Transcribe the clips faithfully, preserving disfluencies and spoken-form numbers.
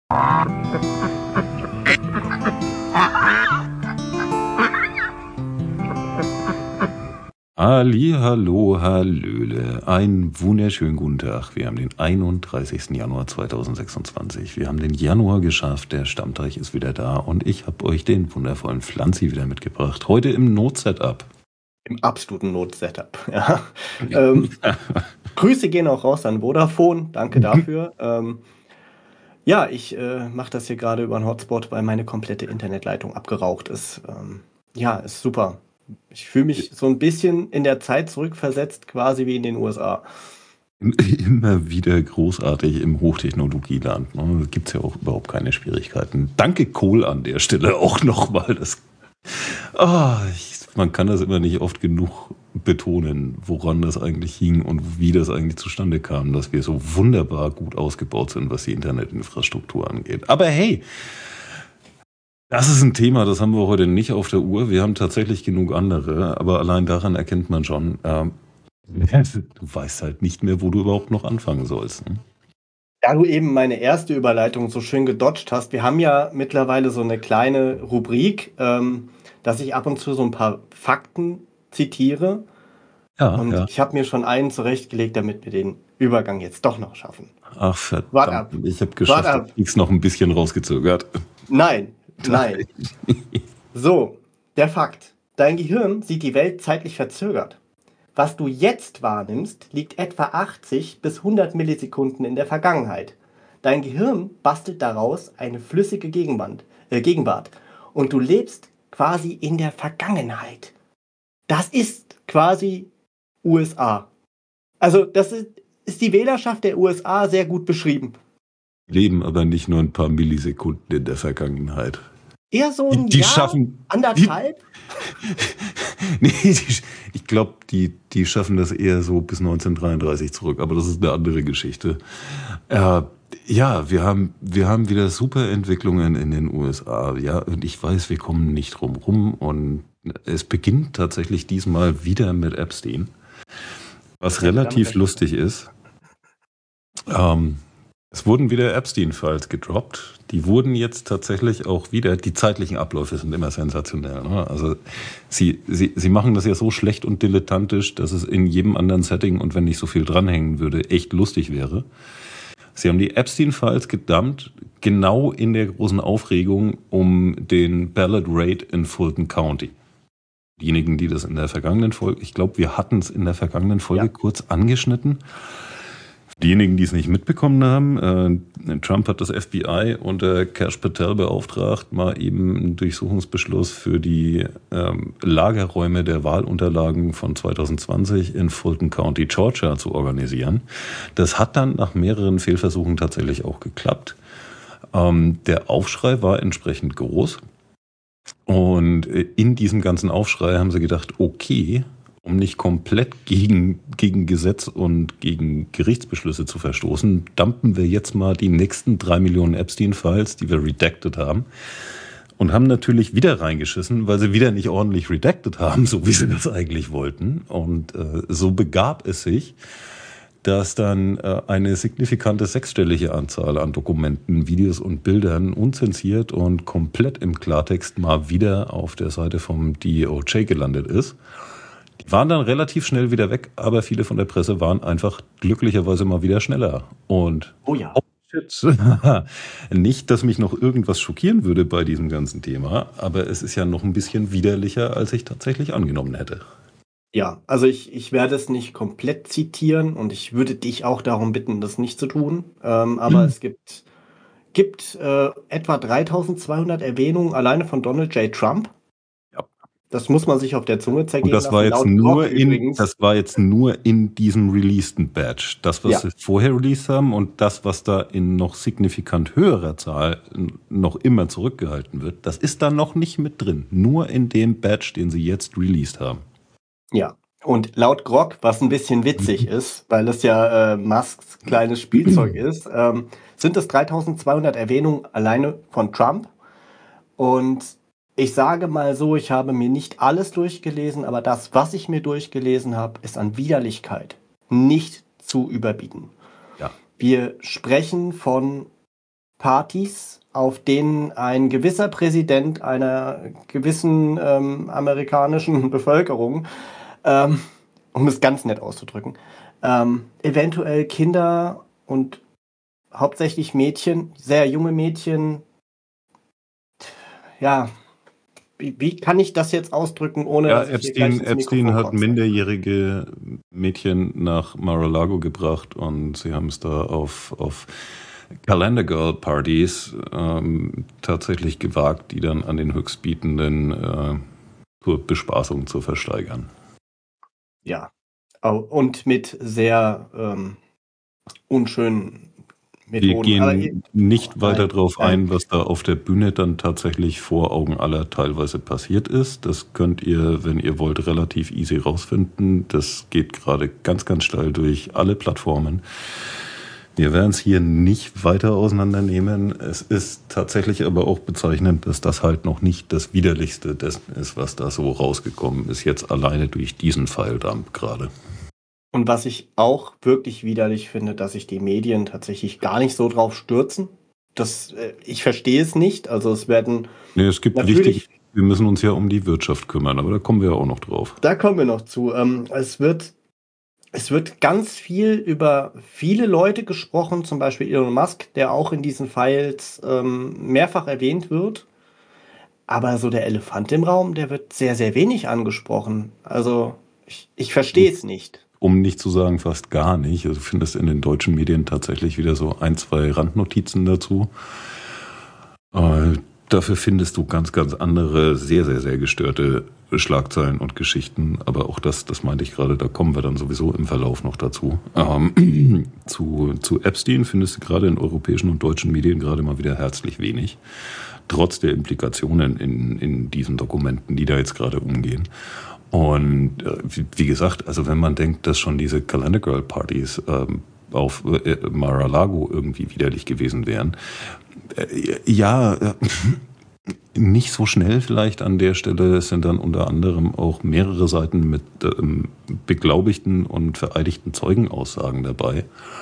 Ali, hallo, hallöle. Einen wunderschönen guten Tag. Wir haben den einunddreißigsten Januar zweitausendsechsundzwanzig. Wir haben den Januar geschafft. Der Stammteich ist wieder da und ich habe euch den wundervollen Pflanzi wieder mitgebracht. Heute im Not-Setup. Im absoluten Not-Setup, ja. ähm, Grüße gehen auch raus an Vodafone. Danke dafür. ähm, ja, ich äh, mache das hier gerade über einen Hotspot, weil meine komplette Internetleitung abgeraucht ist. Ähm, ja, ist super. Ich fühle mich so ein bisschen in der Zeit zurückversetzt, quasi wie in den U S A. Immer wieder großartig im Hochtechnologieland. Ne? Da gibt es ja auch überhaupt keine Schwierigkeiten. Danke Kohl an der Stelle auch nochmal. Das, oh, ich, man kann das immer nicht oft genug betonen, woran das eigentlich hing und wie das eigentlich zustande kam, dass wir so wunderbar gut ausgebaut sind, was die Internetinfrastruktur angeht. Aber hey, das ist ein Thema, das haben wir heute nicht auf der Uhr. Wir haben tatsächlich genug andere, aber allein daran erkennt man schon, ähm, du weißt halt nicht mehr, wo du überhaupt noch anfangen sollst. Ne? Da du eben meine erste Überleitung so schön gedodged hast, wir haben ja mittlerweile so eine kleine Rubrik, ähm, dass ich ab und zu so ein paar Fakten zitiere. Ja, und ja. ich habe mir schon einen zurechtgelegt, damit wir den Übergang jetzt doch noch schaffen. Ach verdammt, Wart ab. ich habe geschafft, Wart ab. ich noch ein bisschen rausgezögert. Nein, nein. So, der Fakt. Dein Gehirn sieht die Welt zeitlich verzögert. Was du jetzt wahrnimmst, liegt etwa achtzig bis hundert Millisekunden in der Vergangenheit. Dein Gehirn bastelt daraus eine flüssige Gegenwand, äh, Gegenwart. Und du lebst quasi in der Vergangenheit. Das ist quasi U S A. Also das ist, ist die Wählerschaft der U S A sehr gut beschrieben. Leben aber nicht nur ein paar Millisekunden in der Vergangenheit. Eher so ein Die, die Jahr, schaffen, anderthalb? nee, die, ich glaube, die, die schaffen das eher so bis neunzehnhundertdreiunddreißig zurück, aber das ist eine andere Geschichte. Äh, ja, wir haben, wir haben wieder super Entwicklungen in den U S A. Ja, und ich weiß, wir kommen nicht drum rum. Und es beginnt tatsächlich diesmal wieder mit Epstein, was relativ lustig ist. Ähm, Es wurden wieder Epstein-Files gedroppt. Die wurden jetzt tatsächlich auch wieder, die zeitlichen Abläufe sind immer sensationell. Ne? Also sie, sie, sie machen das ja so schlecht und dilettantisch, dass es in jedem anderen Setting und wenn nicht so viel dranhängen würde, echt lustig wäre. Sie haben die Epstein-Files gedumpt, genau in der großen Aufregung um den Ballot Raid in Fulton County. Diejenigen, die das in der vergangenen Folge, ich glaube, wir hatten es in der vergangenen Folge ja. kurz angeschnitten. Diejenigen, die es nicht mitbekommen haben, äh, Trump hat das F B I unter Kash Patel beauftragt, mal eben einen Durchsuchungsbeschluss für die ähm, Lagerräume der Wahlunterlagen von zweitausendzwanzig in Fulton County, Georgia zu organisieren. Das hat dann nach mehreren Fehlversuchen tatsächlich auch geklappt. Ähm, der Aufschrei war entsprechend groß. Und in diesem ganzen Aufschrei haben sie gedacht, okay, um nicht komplett gegen, gegen Gesetz und gegen Gerichtsbeschlüsse zu verstoßen, dumpen wir jetzt mal die nächsten drei Millionen Epstein-Files, die wir redacted haben, und haben natürlich wieder reingeschissen, weil sie wieder nicht ordentlich redacted haben, so wie sie das eigentlich wollten. Und äh, so begab es sich, dass dann äh, eine signifikante sechsstellige Anzahl an Dokumenten, Videos und Bildern unzensiert und komplett im Klartext mal wieder auf der Seite vom D O J gelandet ist. Die waren dann relativ schnell wieder weg, aber viele von der Presse waren einfach glücklicherweise mal wieder schneller. Und oh ja. Oh shit. Nicht, dass mich noch irgendwas schockieren würde bei diesem ganzen Thema, aber es ist ja noch ein bisschen widerlicher, als ich tatsächlich angenommen hätte. Ja, also ich, ich werde es nicht komplett zitieren und ich würde dich auch darum bitten, das nicht zu tun. Ähm, aber hm. es gibt, gibt äh, etwa dreitausendzweihundert Erwähnungen alleine von Donald J. Trump. Das muss man sich auf der Zunge zergehen lassen. Und das war jetzt nur in, das war jetzt nur in diesem releaseden Batch. Das, was ja. sie vorher released haben und das, was da in noch signifikant höherer Zahl noch immer zurückgehalten wird, das ist da noch nicht mit drin. Nur in dem Batch, den sie jetzt released haben. Ja. Und laut Grog, was ein bisschen witzig ist, weil es ja äh, Musks kleines Spielzeug ist, ähm, sind es dreitausendzweihundert Erwähnungen alleine von Trump. Und ich sage mal so, ich habe mir nicht alles durchgelesen, aber das, was ich mir durchgelesen habe, ist an Widerlichkeit nicht zu überbieten. Ja. Wir sprechen von Partys, auf denen ein gewisser Präsident einer gewissen ähm, amerikanischen Bevölkerung, ähm, um es ganz nett auszudrücken, ähm, eventuell Kinder und hauptsächlich Mädchen, sehr junge Mädchen, ja, wie, wie kann ich das jetzt ausdrücken, ohne Ja, dass ich hier gleich Epstein, ins Epstein Mikrofon hat kotze? minderjährige Mädchen nach Mar-a-Lago gebracht und sie haben es da auf, auf Calendar Girl Partys ähm, tatsächlich gewagt, die dann an den Höchstbietenden äh, zur Bespaßung zu versteigern. Ja, Au- und mit sehr ähm, unschönen Wir Methoden. Aber gehen nicht weiter nein, darauf nein. ein, was da auf der Bühne dann tatsächlich vor Augen aller teilweise passiert ist. Das könnt ihr, wenn ihr wollt, relativ easy rausfinden. Das geht gerade ganz, ganz steil durch alle Plattformen. Wir werden es hier nicht weiter auseinandernehmen. Es ist tatsächlich aber auch bezeichnend, dass das halt noch nicht das Widerlichste dessen ist, was da so rausgekommen ist, jetzt alleine durch diesen Pfeildump gerade. Und was ich auch wirklich widerlich finde, dass sich die Medien tatsächlich gar nicht so drauf stürzen. Das, äh, ich verstehe es nicht. Also es werden Nee, es gibt natürlich, wichtige, wir müssen uns ja um die Wirtschaft kümmern, aber da kommen wir ja auch noch drauf. da kommen wir noch zu. Ähm, es wird, es wird ganz viel über viele Leute gesprochen, zum Beispiel Elon Musk, der auch in diesen Files ähm, mehrfach erwähnt wird. Aber so der Elefant im Raum, der wird sehr, sehr wenig angesprochen. Also ich, ich verstehe es nicht. Um nicht zu sagen fast gar nicht. Also du findest in den deutschen Medien tatsächlich wieder so ein, zwei Randnotizen dazu. Äh, dafür findest du ganz, ganz andere, sehr, sehr, sehr gestörte Schlagzeilen und Geschichten. Aber auch das, das meinte ich gerade, da kommen wir dann sowieso im Verlauf noch dazu. Ähm, zu, zu Epstein findest du gerade in europäischen und deutschen Medien gerade mal wieder herzlich wenig. Trotz der Implikationen in, in diesen Dokumenten, die da jetzt gerade umgehen. Und äh, wie, wie gesagt, also wenn man denkt, dass schon diese Calendar Girl Partys ähm, auf äh, Mar-a-Lago irgendwie widerlich gewesen wären, äh, ja, äh, nicht so schnell vielleicht an der Stelle. Es sind dann unter anderem auch mehrere Seiten mit ähm, beglaubigten und vereidigten Zeugenaussagen dabei.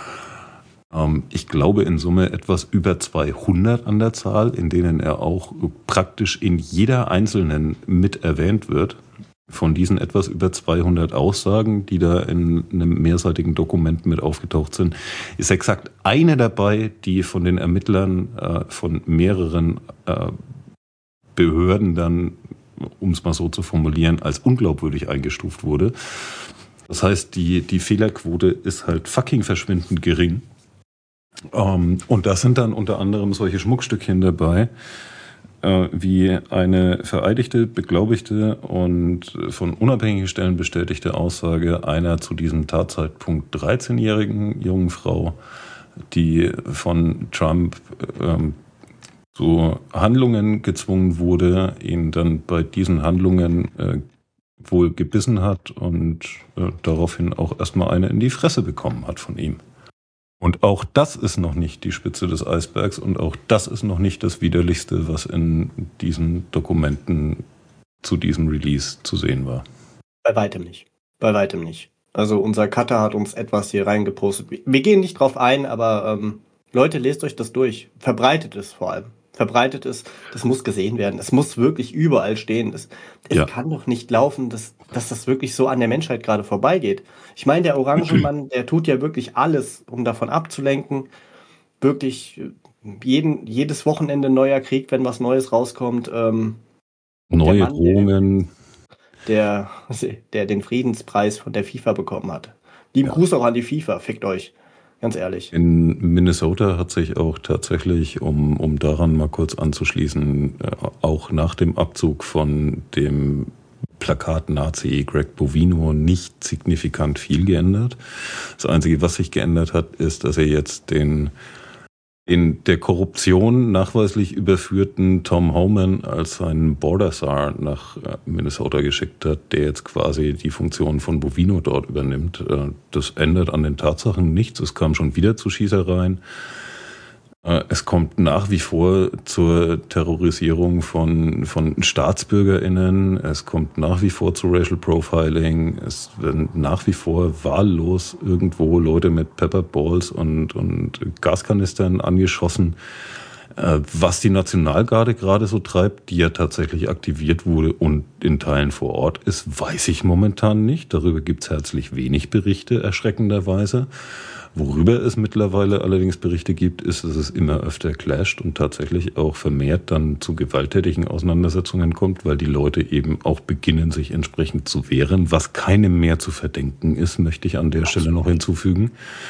Ähm, ich glaube in Summe etwas über zweihundert an der Zahl, in denen er auch praktisch in jeder einzelnen mit erwähnt wird. Von diesen etwas über zweihundert Aussagen, die da in einem mehrseitigen Dokument mit aufgetaucht sind, ist exakt eine dabei, die von den Ermittlern äh, von mehreren äh, Behörden dann, um es mal so zu formulieren, als unglaubwürdig eingestuft wurde. Das heißt, die, die Fehlerquote ist halt fucking verschwindend gering. Ähm, und da sind dann unter anderem solche Schmuckstückchen dabei, wie eine vereidigte, beglaubigte und von unabhängigen Stellen bestätigte Aussage einer zu diesem Tatzeitpunkt dreizehnjährigen jungen Frau, die von Trump ähm, zu Handlungen gezwungen wurde, ihn dann bei diesen Handlungen äh, wohl gebissen hat und äh, daraufhin auch erstmal eine in die Fresse bekommen hat von ihm. Und auch das ist noch nicht die Spitze des Eisbergs und auch das ist noch nicht das Widerlichste, was in diesen Dokumenten zu diesem Release zu sehen war. Bei weitem nicht. Bei weitem nicht. Also unser Cutter hat uns etwas hier reingepostet. Wir gehen nicht drauf ein, aber ähm, Leute, lest euch das durch. Verbreitet es vor allem. Verbreitet es. Das muss gesehen werden. Es muss wirklich überall stehen. Es, es Ja. kann doch nicht laufen, dass, dass das wirklich so an der Menschheit gerade vorbeigeht. Ich meine, der Orangenmann, der tut ja wirklich alles, um davon abzulenken. Wirklich jeden, jedes Wochenende neuer Krieg, wenn was Neues rauskommt. Ähm, Neue Mann, Drohungen. Der, der den Friedenspreis von der FIFA bekommen hat. Lieben Ja. Gruß auch an die FIFA, fickt euch. Ganz ehrlich. In Minnesota hat sich auch tatsächlich, um, um daran mal kurz anzuschließen, äh, auch nach dem Abzug von dem Plakat-Nazi Greg Bovino nicht signifikant viel geändert. Das Einzige, was sich geändert hat, ist, dass er jetzt den in der Korruption nachweislich überführten Tom Homan als seinen Border Czar nach Minnesota geschickt hat, der jetzt quasi die Funktion von Bovino dort übernimmt. Das ändert an den Tatsachen nichts. Es kam schon wieder zu Schießereien. Es kommt nach wie vor zur Terrorisierung von, von StaatsbürgerInnen. Es kommt nach wie vor zu Racial Profiling. Es werden nach wie vor wahllos irgendwo Leute mit Pepperballs und, und Gaskanistern angeschossen. Äh, was die Nationalgarde gerade so treibt, die ja tatsächlich aktiviert wurde und in Teilen vor Ort ist, weiß ich momentan nicht. Darüber gibt es herzlich wenig Berichte, erschreckenderweise. Worüber es mittlerweile allerdings Berichte gibt, ist, dass es immer öfter clasht und tatsächlich auch vermehrt dann zu gewalttätigen Auseinandersetzungen kommt, weil die Leute eben auch beginnen, sich entsprechend zu wehren, was keinem mehr zu verdenken ist, möchte ich an der Stelle noch hinzufügen.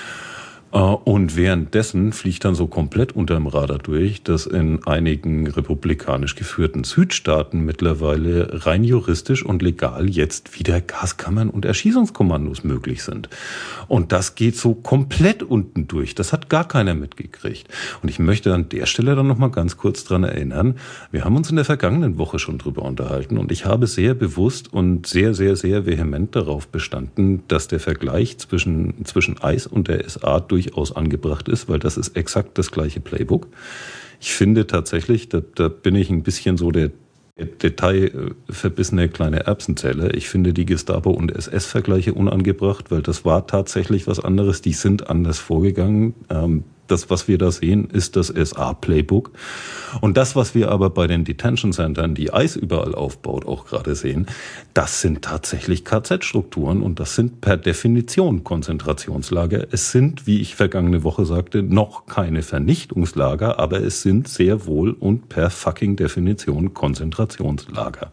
Und währenddessen fliegt dann so komplett unterm Radar durch, dass in einigen republikanisch geführten Südstaaten mittlerweile rein juristisch und legal jetzt wieder Gaskammern und Erschießungskommandos möglich sind. Und das geht so komplett unten durch. Das hat gar keiner mitgekriegt. Und ich möchte an der Stelle dann nochmal ganz kurz dran erinnern, wir haben uns in der vergangenen Woche schon drüber unterhalten und ich habe sehr bewusst und sehr, sehr, sehr vehement darauf bestanden, dass der Vergleich zwischen, zwischen Eis und der S A durch durchaus angebracht ist, weil das ist exakt das gleiche Playbook. Ich finde tatsächlich, da, da bin ich ein bisschen so der detailverbissene kleine Erbsenzähler. Ich finde die Gestapo- und S S-Vergleiche unangebracht, weil das war tatsächlich was anderes. Die sind anders vorgegangen. Das, was wir da sehen, ist das S A-Playbook. Und das, was wir aber bei den Detention Centern, die ICE überall aufbaut, auch gerade sehen, das sind tatsächlich K Z-Strukturen und das sind per Definition Konzentrationslager. Es sind, wie ich vergangene Woche sagte, noch keine Vernichtungslager, aber es sind sehr wohl und per fucking Definition Konzentrationslager.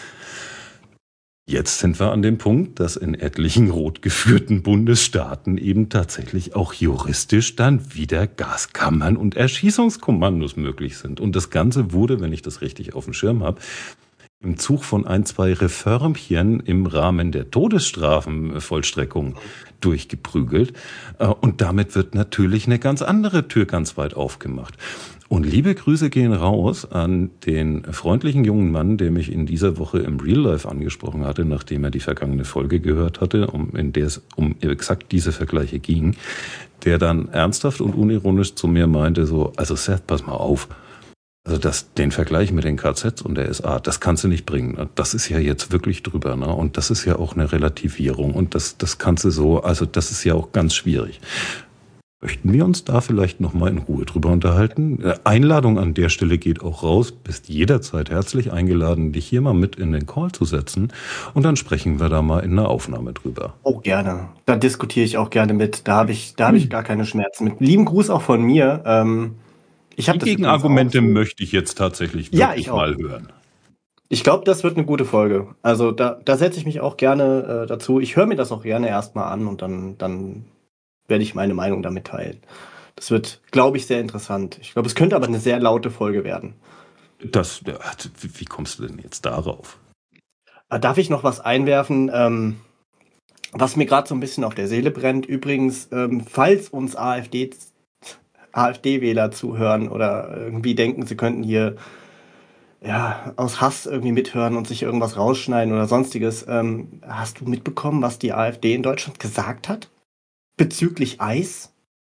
Jetzt sind wir an dem Punkt, dass in etlichen rot geführten Bundesstaaten eben tatsächlich auch juristisch dann wieder Gaskammern und Erschießungskommandos möglich sind. Und das Ganze wurde, wenn ich das richtig auf dem Schirm habe, im Zug von ein, zwei Reformchen im Rahmen der Todesstrafenvollstreckung durchgeprügelt. Und damit wird natürlich eine ganz andere Tür ganz weit aufgemacht. Und liebe Grüße gehen raus an den freundlichen jungen Mann, der mich in dieser Woche im Real Life angesprochen hatte, nachdem er die vergangene Folge gehört hatte, um, in der es um exakt diese Vergleiche ging, der dann ernsthaft und unironisch zu mir meinte, so, also Seth, pass mal auf. Also das, den Vergleich mit den K Zs und der S A, das kannst du nicht bringen. Das ist ja jetzt wirklich drüber, ne? Und das ist ja auch eine Relativierung und das, das kannst du so, also das ist ja auch ganz schwierig. Möchten wir uns da vielleicht nochmal in Ruhe drüber unterhalten? Einladung an der Stelle geht auch raus. Bist jederzeit herzlich eingeladen, dich hier mal mit in den Call zu setzen. Und dann sprechen wir da mal in einer Aufnahme drüber. Oh, gerne. Da diskutiere ich auch gerne mit. Da habe ich, da habe ich gar keine Schmerzen mit. Lieben Gruß auch von mir. Ähm, ich Die Gegenargumente so. möchte ich jetzt tatsächlich wirklich ja, ich mal hören. Ich glaube, das wird eine gute Folge. Also da, da setze ich mich auch gerne äh, dazu. Ich höre mir das auch gerne erstmal an und dann, dann werde ich meine Meinung damit teilen. Das wird, glaube ich, sehr interessant. Ich glaube, es könnte aber eine sehr laute Folge werden. Das, wie kommst du denn jetzt darauf? Darf ich noch was einwerfen, ähm, was mir gerade so ein bisschen auf der Seele brennt? Übrigens, ähm, falls uns AfD, AfD-Wähler zuhören oder irgendwie denken, sie könnten hier ja, aus Hass irgendwie mithören und sich irgendwas rausschneiden oder sonstiges, ähm, hast du mitbekommen, was die AfD in Deutschland gesagt hat? Bezüglich Eis?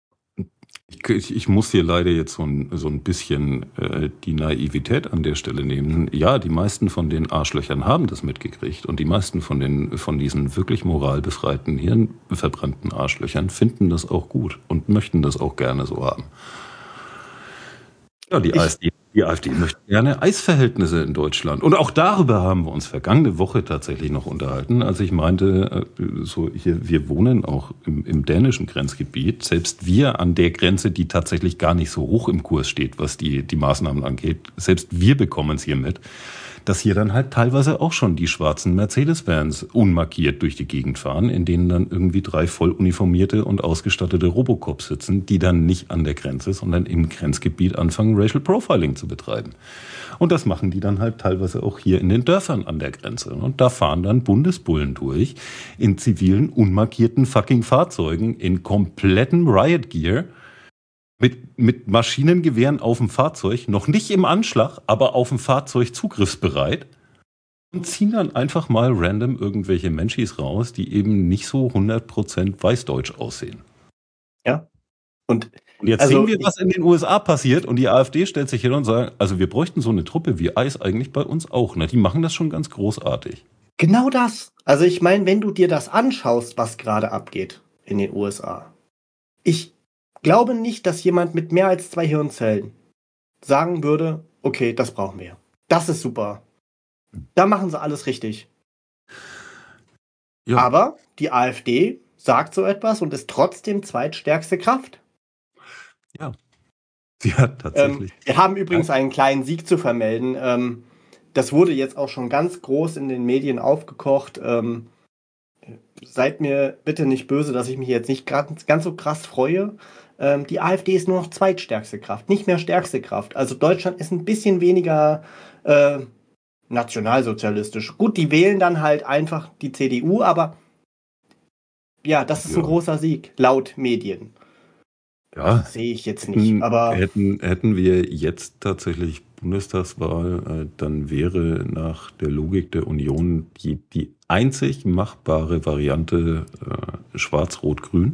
Ich, ich muss hier leider jetzt so ein, so ein bisschen äh, die Naivität an der Stelle nehmen. Ja, die meisten von den Arschlöchern haben das mitgekriegt und die meisten von den von diesen wirklich moralbefreiten, hirnverbrannten Arschlöchern finden das auch gut und möchten das auch gerne so haben. Ja, die, AfD, die AfD möchte gerne Eisverhältnisse in Deutschland. Und auch darüber haben wir uns vergangene Woche tatsächlich noch unterhalten, als ich meinte, so hier, wir wohnen auch im, im dänischen Grenzgebiet. Selbst wir an der Grenze, die tatsächlich gar nicht so hoch im Kurs steht, was die, die Maßnahmen angeht, selbst wir bekommen es hier mit, dass hier dann halt teilweise auch schon die schwarzen Mercedes-Vans unmarkiert durch die Gegend fahren, in denen dann irgendwie drei voll uniformierte und ausgestattete Robocops sitzen, die dann nicht an der Grenze, sondern im Grenzgebiet anfangen, Racial Profiling zu betreiben. Und das machen die dann halt teilweise auch hier in den Dörfern an der Grenze. Und da fahren dann Bundesbullen durch, in zivilen, unmarkierten fucking Fahrzeugen, in komplettem Riot Gear, Mit, mit Maschinengewehren auf dem Fahrzeug, noch nicht im Anschlag, aber auf dem Fahrzeug zugriffsbereit und ziehen dann einfach mal random irgendwelche Menschis raus, die eben nicht so hundert Prozent weißdeutsch aussehen. Ja. Und, und jetzt also, sehen wir, was in den U S A passiert und die AfD stellt sich hin und sagt, also wir bräuchten so eine Truppe wie Eis eigentlich bei uns auch. Ne? Die machen das schon ganz großartig. Genau das. Also ich meine, wenn du dir das anschaust, was gerade abgeht in den U S A. Ich glaube nicht, dass jemand mit mehr als zwei Hirnzellen sagen würde, okay, das brauchen wir. Das ist super. Da machen sie alles richtig. Ja. Aber die AfD sagt so etwas und ist trotzdem zweitstärkste Kraft. Ja. Sie hat tatsächlich. Ähm, wir haben übrigens einen kleinen Sieg zu vermelden. Ähm, das wurde jetzt auch schon ganz groß in den Medien aufgekocht. Ähm, seid mir bitte nicht böse, dass ich mich jetzt nicht ganz, ganz so krass freue. Ähm, die AfD ist nur noch zweitstärkste Kraft, nicht mehr stärkste Kraft. Also Deutschland ist ein bisschen weniger äh, nationalsozialistisch. Gut, die wählen dann halt einfach die C D U, aber ja, das ist ja ein großer Sieg, laut Medien. Ja, sehe ich jetzt nicht. Hätten, aber hätten, hätten wir jetzt tatsächlich Bundestagswahl, äh, dann wäre nach der Logik der Union die, die einzig machbare Variante äh, Schwarz-Rot-Grün.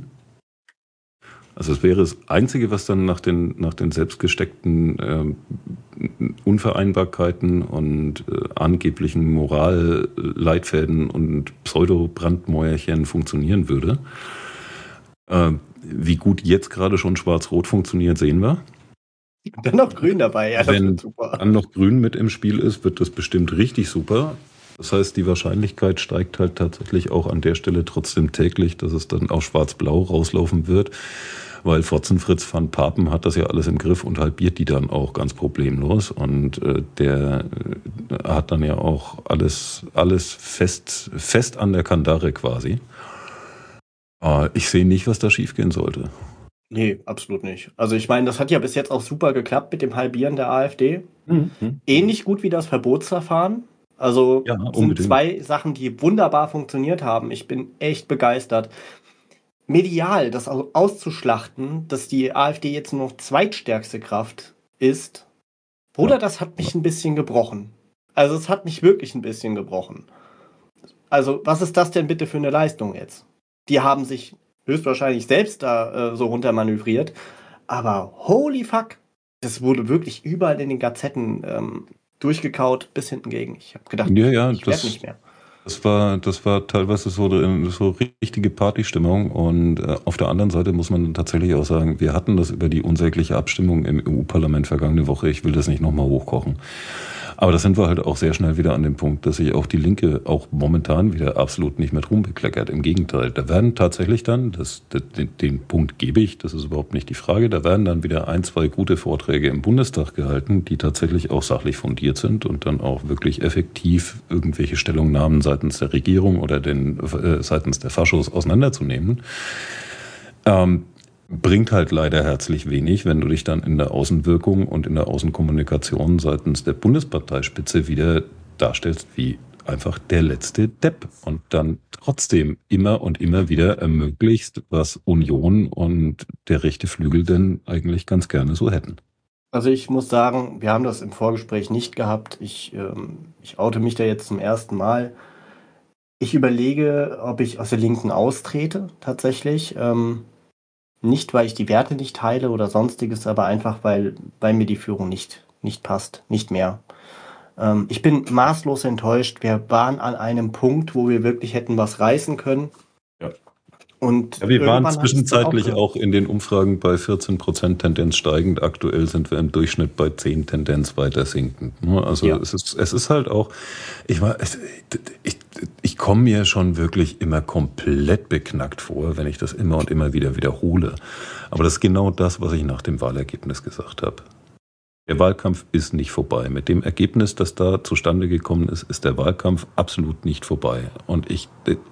Also es wäre das Einzige, was dann nach den, nach den selbstgesteckten äh, Unvereinbarkeiten und äh, angeblichen Moralleitfäden und Pseudo-Brandmäuerchen funktionieren würde. Äh, wie gut jetzt gerade schon Schwarz-Rot funktioniert, sehen wir. Dann noch Grün dabei, ja, das Wenn wird super. dann noch Grün mit im Spiel ist, wird das bestimmt richtig super. Das heißt, die Wahrscheinlichkeit steigt halt tatsächlich auch an der Stelle trotzdem täglich, dass es dann auch Schwarz-Blau rauslaufen wird. Weil Fotzenfritz van Papen hat das ja alles im Griff und halbiert die dann auch ganz problemlos. Und äh, der äh, hat dann ja auch alles, alles fest, fest an der Kandare quasi. Äh, ich sehe nicht, was da schiefgehen sollte. Nee, absolut nicht. Also ich meine, das hat ja bis jetzt auch super geklappt mit dem Halbieren der AfD. Mhm. Ähnlich gut wie das Verbotsverfahren. Also ja, sind unbedingt. zwei Sachen, die wunderbar funktioniert haben. Ich bin echt begeistert. Medial, das auszuschlachten, dass die AfD jetzt nur noch zweitstärkste Kraft ist, Bruder, ja. Das hat mich ein bisschen gebrochen. Also es hat mich wirklich ein bisschen gebrochen. Also was ist das denn bitte für eine Leistung jetzt? Die haben sich höchstwahrscheinlich selbst da äh, so runtermanövriert, aber holy fuck, das wurde wirklich überall in den Gazetten ähm, durchgekaut bis hinten gegen. Ich habe gedacht, ja, ja, ich werde nicht mehr. Das war, das war teilweise so, so richtige Partystimmung und äh, auf der anderen Seite muss man tatsächlich auch sagen, wir hatten das über die unsägliche Abstimmung im E U-Parlament vergangene Woche. Ich will das nicht nochmal hochkochen. Aber da sind wir halt auch sehr schnell wieder an dem Punkt, dass sich auch die Linke auch momentan wieder absolut nicht mit Ruhm bekleckert. Im Gegenteil, da werden tatsächlich dann, das, den, den Punkt gebe ich, das ist überhaupt nicht die Frage, da werden dann wieder ein, zwei gute Vorträge im Bundestag gehalten, die tatsächlich auch sachlich fundiert sind und dann auch wirklich effektiv irgendwelche Stellungnahmen seitens der Regierung oder den, äh, seitens der Faschos auseinanderzunehmen. Ähm, Bringt halt leider herzlich wenig, wenn du dich dann in der Außenwirkung und in der Außenkommunikation seitens der Bundesparteispitze wieder darstellst wie einfach der letzte Depp und dann trotzdem immer und immer wieder ermöglichst, was Union und der rechte Flügel denn eigentlich ganz gerne so hätten. Also ich muss sagen, wir haben das im Vorgespräch nicht gehabt. Ich, ähm, ich oute mich da jetzt zum ersten Mal. Ich überlege, ob ich aus der Linken austrete, tatsächlich. Ähm, Nicht, weil ich die Werte nicht teile oder sonstiges, aber einfach, weil, weil mir die Führung nicht, nicht passt, nicht mehr. Ähm, ich bin maßlos enttäuscht. Wir waren an einem Punkt, wo wir wirklich hätten was reißen können. Ja. Und ja, wir waren zwischenzeitlich auch, auch in den Umfragen bei vierzehn Prozent Tendenz steigend. Aktuell sind wir im Durchschnitt bei zehn Tendenz weiter sinkend. Also ja. es ist, es ist halt auch, ich war, ich, ich komme mir schon wirklich immer komplett beknackt vor, wenn ich das immer und immer wieder wiederhole. Aber das ist genau das, was ich nach dem Wahlergebnis gesagt habe. Der Wahlkampf ist nicht vorbei. Mit dem Ergebnis, das da zustande gekommen ist, ist der Wahlkampf absolut nicht vorbei. Und ich,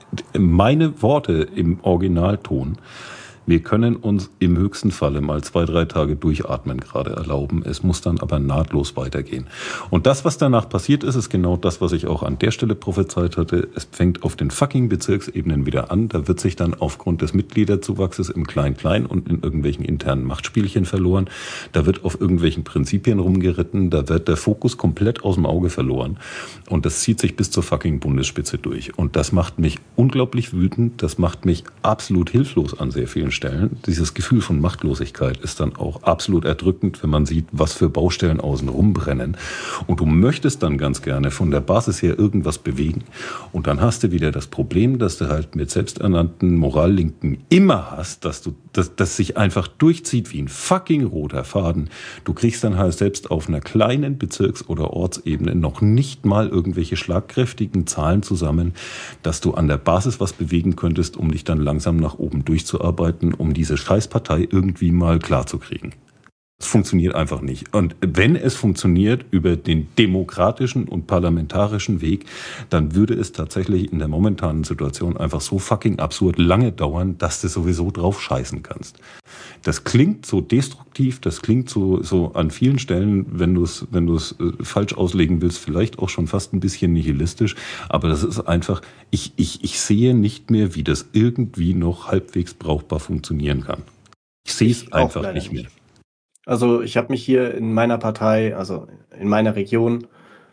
meine Worte im Originalton, wir können uns im höchsten Falle mal zwei, drei Tage durchatmen gerade erlauben. Es muss dann aber nahtlos weitergehen. Und das, was danach passiert ist, ist genau das, was ich auch an der Stelle prophezeit hatte. Es fängt auf den fucking Bezirksebenen wieder an. Da wird sich dann aufgrund des Mitgliederzuwachses im Klein-Klein und in irgendwelchen internen Machtspielchen verloren. Da wird auf irgendwelchen Prinzipien rumgeritten. Da wird der Fokus komplett aus dem Auge verloren. Und das zieht sich bis zur fucking Bundesspitze durch. Und das macht mich unglaublich wütend. Das macht mich absolut hilflos an sehr vielen Stellen. Dieses Gefühl von Machtlosigkeit ist dann auch absolut erdrückend, wenn man sieht, was für Baustellen außen rumbrennen. Und du möchtest dann ganz gerne von der Basis her irgendwas bewegen. Und dann hast du wieder das Problem, dass du halt mit selbsternannten Morallinken immer hast, dass du, dass das sich einfach durchzieht wie ein fucking roter Faden. Du kriegst dann halt selbst auf einer kleinen Bezirks- oder Ortsebene noch nicht mal irgendwelche schlagkräftigen Zahlen zusammen, dass du an der Basis was bewegen könntest, um dich dann langsam nach oben durchzuarbeiten, um diese Scheißpartei irgendwie mal klarzukriegen. Es funktioniert einfach nicht. Und wenn es funktioniert über den demokratischen und parlamentarischen Weg, dann würde es tatsächlich in der momentanen Situation einfach so fucking absurd lange dauern, dass du sowieso drauf scheißen kannst. Das klingt so destruktiv, das klingt so, so an vielen Stellen, wenn du es, wenn du es äh, falsch auslegen willst, vielleicht auch schon fast ein bisschen nihilistisch, aber das ist einfach, ich, ich, ich sehe nicht mehr, wie das irgendwie noch halbwegs brauchbar funktionieren kann. Ich sehe es einfach nicht mehr. Also ich habe mich hier in meiner Partei, also in meiner Region,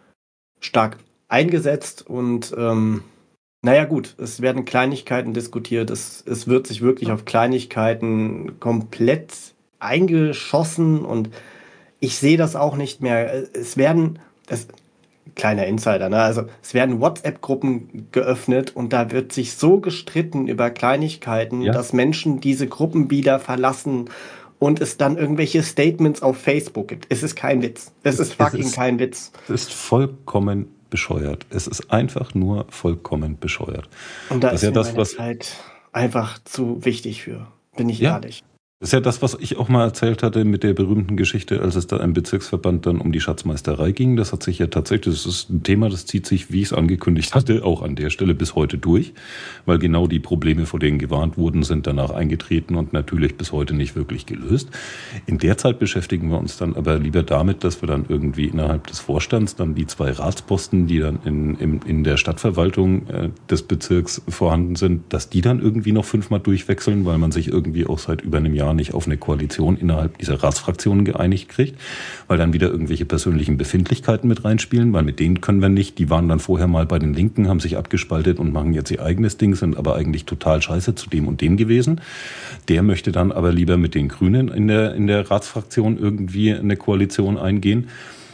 stark eingesetzt und ähm, naja gut, es werden Kleinigkeiten diskutiert, es, es wird sich wirklich auf Kleinigkeiten komplett eingeschossen und ich sehe das auch nicht mehr. Es werden, es, kleiner Insider, ne? Also es werden WhatsApp-Gruppen geöffnet und da wird sich so gestritten über Kleinigkeiten, ja, dass Menschen diese Gruppen wieder verlassen und es dann irgendwelche Statements auf Facebook gibt. Es ist kein Witz. Es, es ist fucking es ist, kein Witz. Es ist vollkommen bescheuert. Es ist einfach nur vollkommen bescheuert. Und da das ist ja das, meine was Zeit einfach zu wichtig für, bin ich ja ehrlich. Das ist ja das, was ich auch mal erzählt hatte mit der berühmten Geschichte, als es da im Bezirksverband dann um die Schatzmeisterei ging. Das hat sich ja tatsächlich, das ist ein Thema, das zieht sich, wie ich es angekündigt hatte, auch an der Stelle bis heute durch, weil genau die Probleme, vor denen gewarnt wurden, sind danach eingetreten und natürlich bis heute nicht wirklich gelöst. In der Zeit beschäftigen wir uns dann aber lieber damit, dass wir dann irgendwie innerhalb des Vorstands dann die zwei Ratsposten, die dann in, in, in der Stadtverwaltung äh, des Bezirks vorhanden sind, dass die dann irgendwie noch fünfmal durchwechseln, weil man sich irgendwie auch seit über einem Jahr nicht auf eine Koalition innerhalb dieser Ratsfraktionen geeinigt kriegt, weil dann wieder irgendwelche persönlichen Befindlichkeiten mit reinspielen, weil mit denen können wir nicht, die waren dann vorher mal bei den Linken, haben sich abgespaltet und machen jetzt ihr eigenes Ding, sind aber eigentlich total scheiße zu dem und dem gewesen. Der möchte dann aber lieber mit den Grünen in der, in der Ratsfraktion irgendwie eine Koalition eingehen.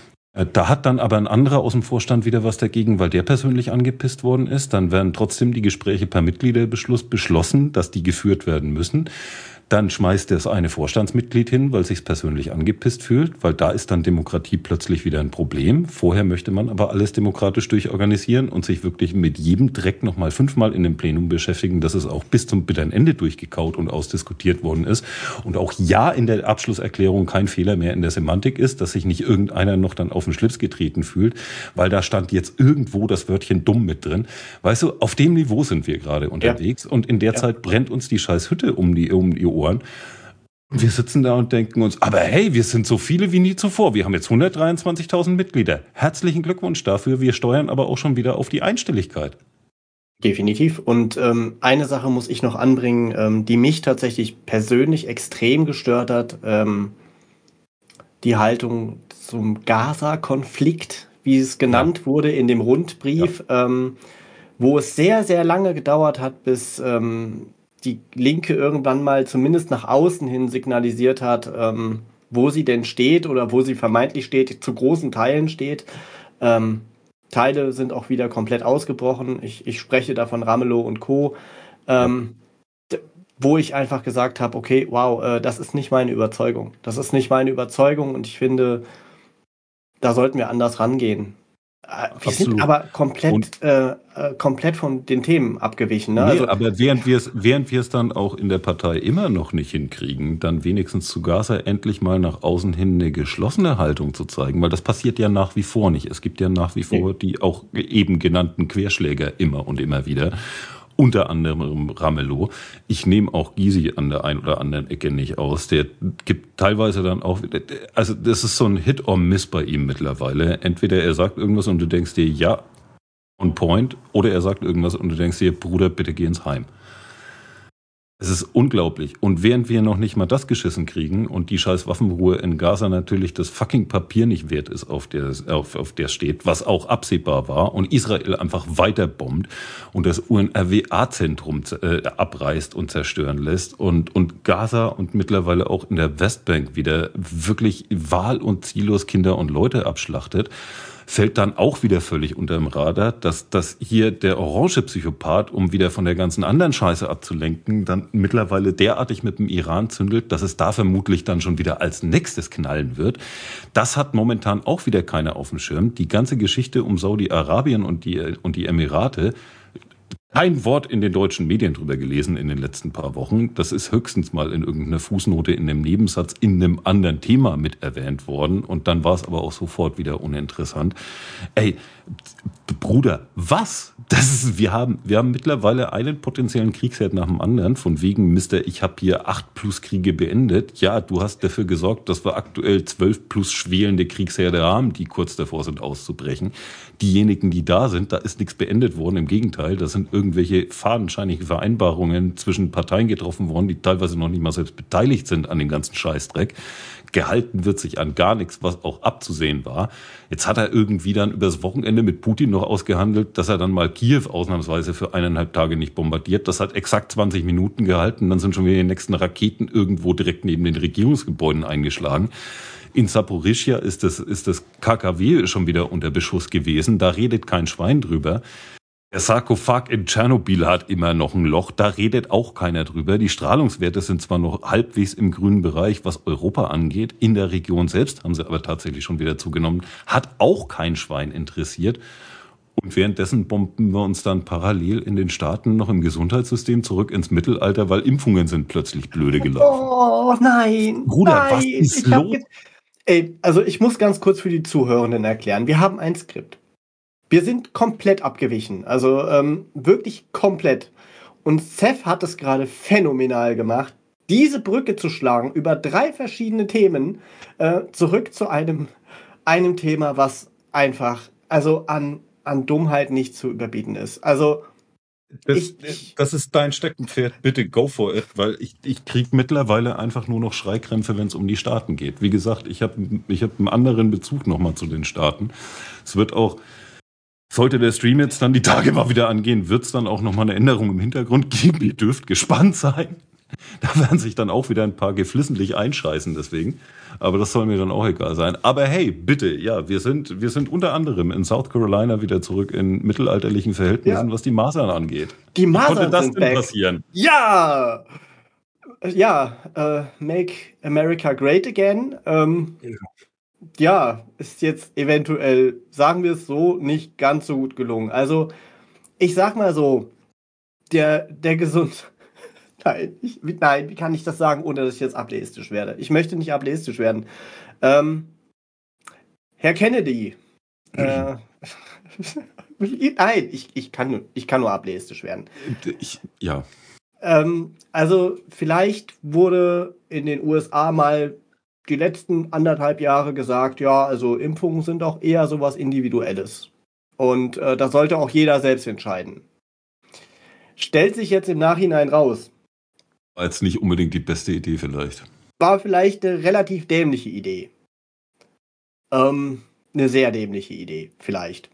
Da hat dann aber ein anderer aus dem Vorstand wieder was dagegen, weil der persönlich angepisst worden ist. Dann werden trotzdem die Gespräche per Mitgliederbeschluss beschlossen, dass die geführt werden müssen. Dann schmeißt das eine Vorstandsmitglied hin, weil sich's persönlich angepisst fühlt, weil da ist dann Demokratie plötzlich wieder ein Problem. Vorher möchte man aber alles demokratisch durchorganisieren und sich wirklich mit jedem Dreck nochmal fünfmal in dem Plenum beschäftigen, dass es auch bis zum bitteren Ende durchgekaut und ausdiskutiert worden ist. Und auch ja in der Abschlusserklärung kein Fehler mehr in der Semantik ist, dass sich nicht irgendeiner noch dann auf den Schlips getreten fühlt, weil da stand jetzt irgendwo das Wörtchen dumm mit drin. Weißt du, auf dem Niveau sind wir gerade unterwegs ja. Und in der ja. Zeit brennt uns die scheiß Hütte um die, um die Ohren. Wir sitzen da und denken uns, aber hey, wir sind so viele wie nie zuvor. Wir haben jetzt hundertdreiundzwanzigtausend Mitglieder. Herzlichen Glückwunsch dafür. Wir steuern aber auch schon wieder auf die Einstelligkeit. Definitiv. Und ähm, eine Sache muss ich noch anbringen, ähm, die mich tatsächlich persönlich extrem gestört hat. Ähm, die Haltung zum Gaza-Konflikt, wie es genannt ja. wurde in dem Rundbrief, ja. ähm, wo es sehr, sehr lange gedauert hat, bis ähm, die Linke irgendwann mal zumindest nach außen hin signalisiert hat, ähm, wo sie denn steht oder wo sie vermeintlich steht, zu großen Teilen steht. Ähm, Teile sind auch wieder komplett ausgebrochen. Ich, ich spreche da von Ramelow und Co., ähm, ja. d- wo ich einfach gesagt habe, okay, wow, äh, das ist nicht meine Überzeugung. Das ist nicht meine Überzeugung und ich finde, da sollten wir anders rangehen. Wir Absolut. sind aber komplett, äh, komplett von den Themen abgewichen. Ne? Nee, also, aber während wir es während wir es dann auch in der Partei immer noch nicht hinkriegen, dann wenigstens zu Gaza endlich mal nach außen hin eine geschlossene Haltung zu zeigen, weil das passiert ja nach wie vor nicht. Es gibt ja nach wie vor nee. die auch eben genannten Querschläger immer und immer wieder. Unter anderem Ramelow. Ich nehme auch Gysi an der einen oder anderen Ecke nicht aus. Der gibt teilweise dann auch, also das ist so ein Hit or Miss bei ihm mittlerweile. Entweder er sagt irgendwas und du denkst dir, ja, on point, oder er sagt irgendwas und du denkst dir, Bruder, bitte geh ins Heim. Es ist unglaublich. Und während wir noch nicht mal das geschissen kriegen und die scheiß Waffenruhe in Gaza natürlich das fucking Papier nicht wert ist, auf der, auf, auf der steht, was auch absehbar war, und Israel einfach weiter bombt und das U N R W A-Zentrum äh, abreißt und zerstören lässt und, und Gaza und mittlerweile auch in der Westbank wieder wirklich wahl- und ziellos Kinder und Leute abschlachtet, fällt dann auch wieder völlig unterm Radar, dass, dass hier der orange Psychopath, um wieder von der ganzen anderen Scheiße abzulenken, dann mittlerweile derartig mit dem Iran zündelt, dass es da vermutlich dann schon wieder als nächstes knallen wird. Das hat momentan auch wieder keiner auf dem Schirm. Die ganze Geschichte um Saudi-Arabien und die, und die Emirate, kein Wort in den deutschen Medien drüber gelesen in den letzten paar Wochen. Das ist höchstens mal in irgendeiner Fußnote in einem Nebensatz in einem anderen Thema mit erwähnt worden. Und dann war es aber auch sofort wieder uninteressant. Ey, Bruder, was? Das ist, wir haben, wir haben mittlerweile einen potenziellen Kriegsherd nach dem anderen. Von wegen, Mister, ich habe hier acht plus Kriege beendet. Ja, du hast dafür gesorgt, dass wir aktuell zwölf plus schwelende Kriegsherde haben, die kurz davor sind auszubrechen. Diejenigen, die da sind, da ist nichts beendet worden. Im Gegenteil, da sind irgendwelche fadenscheinigen Vereinbarungen zwischen Parteien getroffen worden, die teilweise noch nicht mal selbst beteiligt sind an dem ganzen Scheißdreck. Gehalten wird sich an gar nichts, was auch abzusehen war. Jetzt hat er irgendwie dann übers Wochenende mit Putin noch ausgehandelt, dass er dann mal Kiew ausnahmsweise für eineinhalb Tage nicht bombardiert. Das hat exakt zwanzig Minuten gehalten. Dann sind schon wieder die nächsten Raketen irgendwo direkt neben den Regierungsgebäuden eingeschlagen. In Saporischschja ist das, ist das K K W schon wieder unter Beschuss gewesen. Da redet kein Schwein drüber. Der Sarkophag in Tschernobyl hat immer noch ein Loch, da redet auch keiner drüber. Die Strahlungswerte sind zwar noch halbwegs im grünen Bereich, was Europa angeht. In der Region selbst haben sie aber tatsächlich schon wieder zugenommen. Hat auch kein Schwein interessiert. Und währenddessen bomben wir uns dann parallel in den Staaten noch im Gesundheitssystem zurück ins Mittelalter, weil Impfungen sind plötzlich blöde gelaufen. Oh nein, Bruder, nein, was ist ich los? Hab, ey, also ich muss ganz kurz für die Zuhörenden erklären. Wir haben ein Skript. Wir sind komplett abgewichen, also ähm, wirklich komplett. Und Seth hat es gerade phänomenal gemacht, diese Brücke zu schlagen über drei verschiedene Themen, äh, zurück zu einem, einem Thema, was einfach, also an, an Dummheit nicht zu überbieten ist. Also Das, ich, ich, das ist dein Steckenpferd, bitte go for it, weil ich, ich kriege mittlerweile einfach nur noch Schreikrämpfe, wenn es um die Staaten geht. Wie gesagt, ich habe ich hab einen anderen Bezug nochmal zu den Staaten. Es wird auch, sollte der Stream jetzt dann die Tage mal wieder angehen, wird es dann auch nochmal eine Änderung im Hintergrund geben. Ihr dürft gespannt sein. Da werden sich dann auch wieder ein paar geflissentlich einscheißen deswegen. Aber das soll mir dann auch egal sein. Aber hey, bitte, ja, wir sind, wir sind unter anderem in South Carolina wieder zurück in mittelalterlichen Verhältnissen, ja, was die Masern angeht. Die Masern Wie konnte das sind denn back. passieren? Ja! Ja, äh, Make America Great Again. Ähm, ja. ja, ist jetzt eventuell, sagen wir es so, nicht ganz so gut gelungen. Also, ich sag mal so, der, der gesund... Nein, ich, nein, wie kann ich das sagen, ohne dass ich jetzt ableistisch werde? Ich möchte nicht ableistisch werden. Ähm, Herr Kennedy. äh, nein, ich, ich, kann, ich kann nur ableistisch werden. Ich, ja. Ähm, also vielleicht wurde in den U S A mal die letzten anderthalb Jahre gesagt, ja, also Impfungen sind auch eher sowas Individuelles. Und äh, da sollte auch jeder selbst entscheiden. Stellt sich jetzt im Nachhinein raus. War jetzt nicht unbedingt die beste Idee vielleicht. War vielleicht eine relativ dämliche Idee. Ähm, eine sehr dämliche Idee, vielleicht.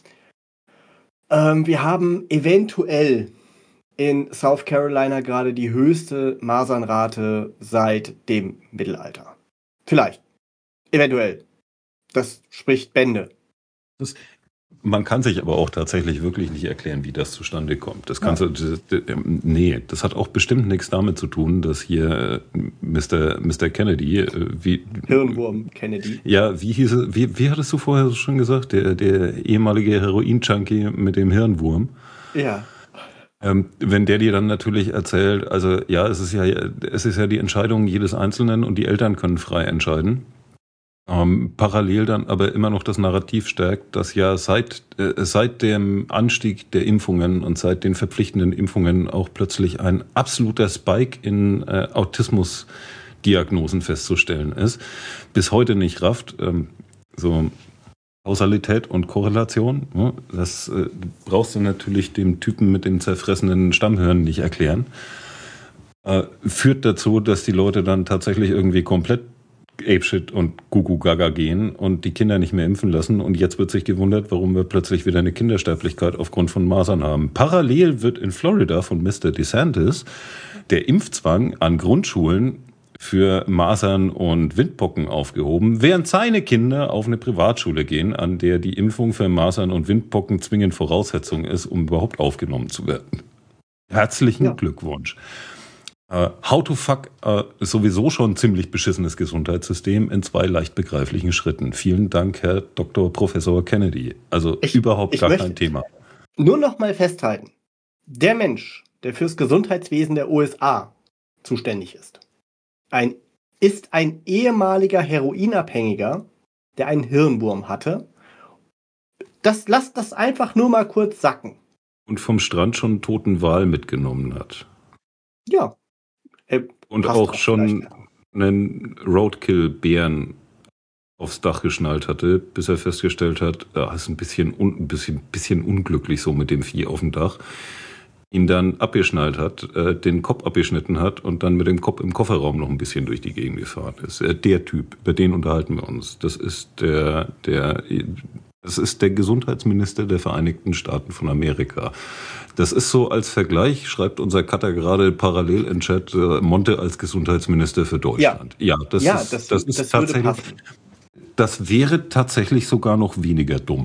Ähm, wir haben eventuell in South Carolina gerade die höchste Masernrate seit dem Mittelalter. Vielleicht. Eventuell. Das spricht Bände. Das, man kann sich aber auch tatsächlich wirklich nicht erklären, wie das zustande kommt. Das kannst ja. du, das, nee, das hat auch bestimmt nichts damit zu tun, dass hier Mister Mister Kennedy, wie Hirnwurm Kennedy. Ja, wie hieß es, wie, wie hattest du vorher schon gesagt, der, der ehemalige Heroin-Junkie mit dem Hirnwurm? Ja. Ähm, wenn der dir dann natürlich erzählt, also ja, es ist ja, es ist ja die Entscheidung jedes Einzelnen und die Eltern können frei entscheiden. Ähm, parallel dann aber immer noch das Narrativ stärkt, dass ja seit, äh, seit dem Anstieg der Impfungen und seit den verpflichtenden Impfungen auch plötzlich ein absoluter Spike in äh, Autismusdiagnosen festzustellen ist. Bis heute nicht rafft. Ähm, so Kausalität und Korrelation, ne? Das äh, brauchst du natürlich dem Typen mit dem zerfressenen Stammhirn nicht erklären. äh, führt dazu, dass die Leute dann tatsächlich irgendwie komplett Apeshit und Gugu Gaga gehen und die Kinder nicht mehr impfen lassen. Und jetzt wird sich gewundert, warum wir plötzlich wieder eine Kindersterblichkeit aufgrund von Masern haben. Parallel wird in Florida von Mister DeSantis der Impfzwang an Grundschulen für Masern und Windpocken aufgehoben, während seine Kinder auf eine Privatschule gehen, an der die Impfung für Masern und Windpocken zwingend Voraussetzung ist, um überhaupt aufgenommen zu werden. Herzlichen ja. Glückwunsch. Uh, how to fuck uh, ist sowieso schon ein ziemlich beschissenes Gesundheitssystem in zwei leicht begreiflichen Schritten. Vielen Dank, Herr Doktor Professor Kennedy. Also ich, überhaupt ich gar kein Thema. Nur noch mal festhalten. Der Mensch, der fürs Gesundheitswesen der U S A zuständig ist, ein, ist ein ehemaliger Heroinabhängiger, der einen Hirnwurm hatte. Das, lasst das einfach nur mal kurz sacken. Und vom Strand schon einen toten Wal mitgenommen hat. Ja. Und auch schon einen Roadkill-Bären aufs Dach geschnallt hatte, bis er festgestellt hat, er ist ein bisschen, un, ein bisschen, bisschen unglücklich so mit dem Vieh auf dem Dach. Ihn dann abgeschnallt hat, äh, den Kopf abgeschnitten hat und dann mit dem Kopf im Kofferraum noch ein bisschen durch die Gegend gefahren ist. Äh, der Typ, über den unterhalten wir uns. Das ist der, der, das ist der Gesundheitsminister der Vereinigten Staaten von Amerika. Das ist so als Vergleich, schreibt unser Cutter gerade parallel in Chat, äh, Monte als Gesundheitsminister für Deutschland. Ja, ja das, ja, ist, das, das ist das tatsächlich, das wäre tatsächlich sogar noch weniger dumm.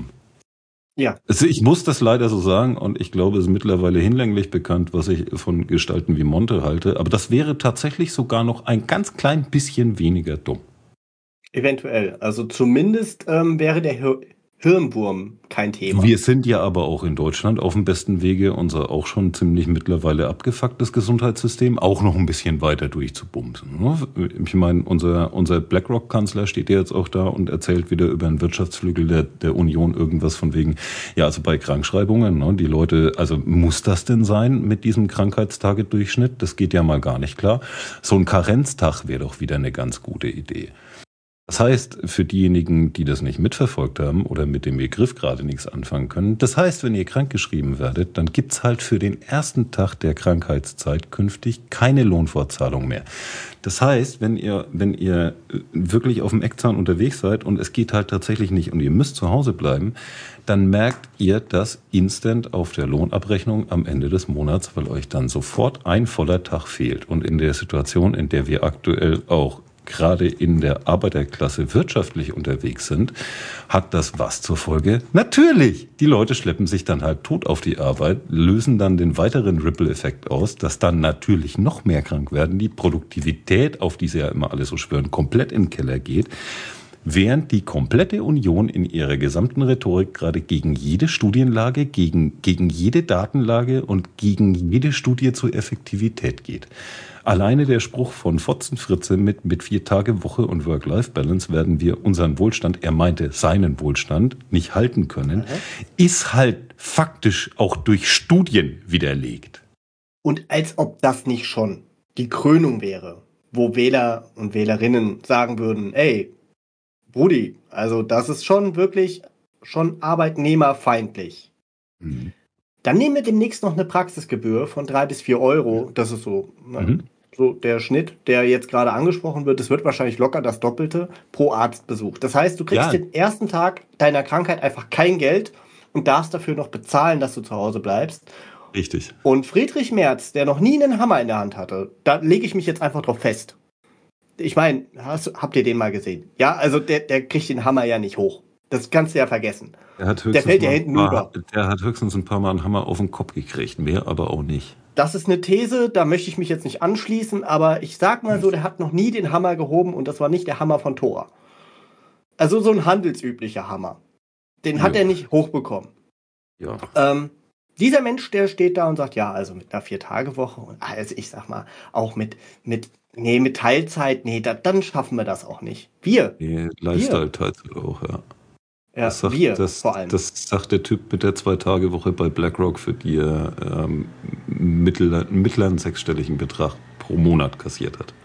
Ja. Also ich muss das leider so sagen und ich glaube, es ist mittlerweile hinlänglich bekannt, was ich von Gestalten wie Monte halte, aber das wäre tatsächlich sogar noch ein ganz klein bisschen weniger dumm. Eventuell. Also zumindest ähm, wäre der Hir- Hirnwurm kein Thema. Wir sind ja aber auch in Deutschland auf dem besten Wege, unser auch schon ziemlich mittlerweile abgefucktes Gesundheitssystem auch noch ein bisschen weiter durchzubumsen. Ich meine, unser, unser BlackRock-Kanzler steht ja jetzt auch da und erzählt wieder über einen Wirtschaftsflügel der, der Union irgendwas von wegen, ja, also bei Krankschreibungen, ne, die Leute, also muss das denn sein mit diesem Krankheitstagedurchschnitt? Das geht ja mal gar nicht klar. So ein Karenztag wäre doch wieder eine ganz gute Idee. Das heißt, für diejenigen, die das nicht mitverfolgt haben oder mit dem Begriff gerade nichts anfangen können, das heißt, wenn ihr krankgeschrieben werdet, dann gibt's halt für den ersten Tag der Krankheitszeit künftig keine Lohnfortzahlung mehr. Das heißt, wenn ihr, wenn ihr wirklich auf dem Eckzahn unterwegs seid und es geht halt tatsächlich nicht und ihr müsst zu Hause bleiben, dann merkt ihr das instant auf der Lohnabrechnung am Ende des Monats, weil euch dann sofort ein voller Tag fehlt. Und in der Situation, in der wir aktuell auch gerade in der Arbeiterklasse wirtschaftlich unterwegs sind, hat das was zur Folge? Natürlich! Die Leute schleppen sich dann halt tot auf die Arbeit, lösen dann den weiteren Ripple-Effekt aus, dass dann natürlich noch mehr krank werden, die Produktivität, auf die sie ja immer alle so schwören, komplett in den Keller geht, während die komplette Union in ihrer gesamten Rhetorik gerade gegen jede Studienlage, gegen, gegen jede Datenlage und gegen jede Studie zur Effektivität geht. Alleine der Spruch von Fotzenfritze mit, mit vier Tage Woche und Work-Life-Balance werden wir unseren Wohlstand, er meinte seinen Wohlstand, nicht halten können, mhm. ist halt faktisch auch durch Studien widerlegt. Und als ob das nicht schon die Krönung wäre, wo Wähler und Wählerinnen sagen würden, ey, Brudi, also das ist schon wirklich schon arbeitnehmerfeindlich. Mhm. Dann nehmen wir demnächst noch eine Praxisgebühr von drei bis vier Euro. Das ist so, mhm. so der Schnitt, der jetzt gerade angesprochen wird. Das wird wahrscheinlich locker das Doppelte pro Arztbesuch. Das heißt, du kriegst ja. den ersten Tag deiner Krankheit einfach kein Geld und darfst dafür noch bezahlen, dass du zu Hause bleibst. Richtig. Und Friedrich Merz, der noch nie einen Hammer in der Hand hatte, da lege ich mich jetzt einfach drauf fest. Ich meine, habt ihr den mal gesehen? Ja, also der, der kriegt den Hammer ja nicht hoch. Das kannst du ja vergessen. Der, hat der fällt ja hinten paar, über. Der hat höchstens ein paar Mal einen Hammer auf den Kopf gekriegt, mehr aber auch nicht. Das ist eine These, da möchte ich mich jetzt nicht anschließen, aber ich sag mal so, der hat noch nie den Hammer gehoben und das war nicht der Hammer von Thor. Also so ein handelsüblicher Hammer. Den hat ja. er nicht hochbekommen. Ja. Ähm, dieser Mensch, der steht da und sagt, ja, also mit einer Vier-Tage-Woche und also ich sag mal, auch mit, mit, nee, mit Teilzeit, nee, da, dann schaffen wir das auch nicht. Wir. Nee, Lifestyle-Teilzeit auch, ja. Ja, das sagt, wir das, vor allem. Das sagt der Typ mit der Zwei-Tage-Woche bei BlackRock, für die er ähm, mittel, einen mittleren sechsstelligen Betrag pro Monat kassiert hat.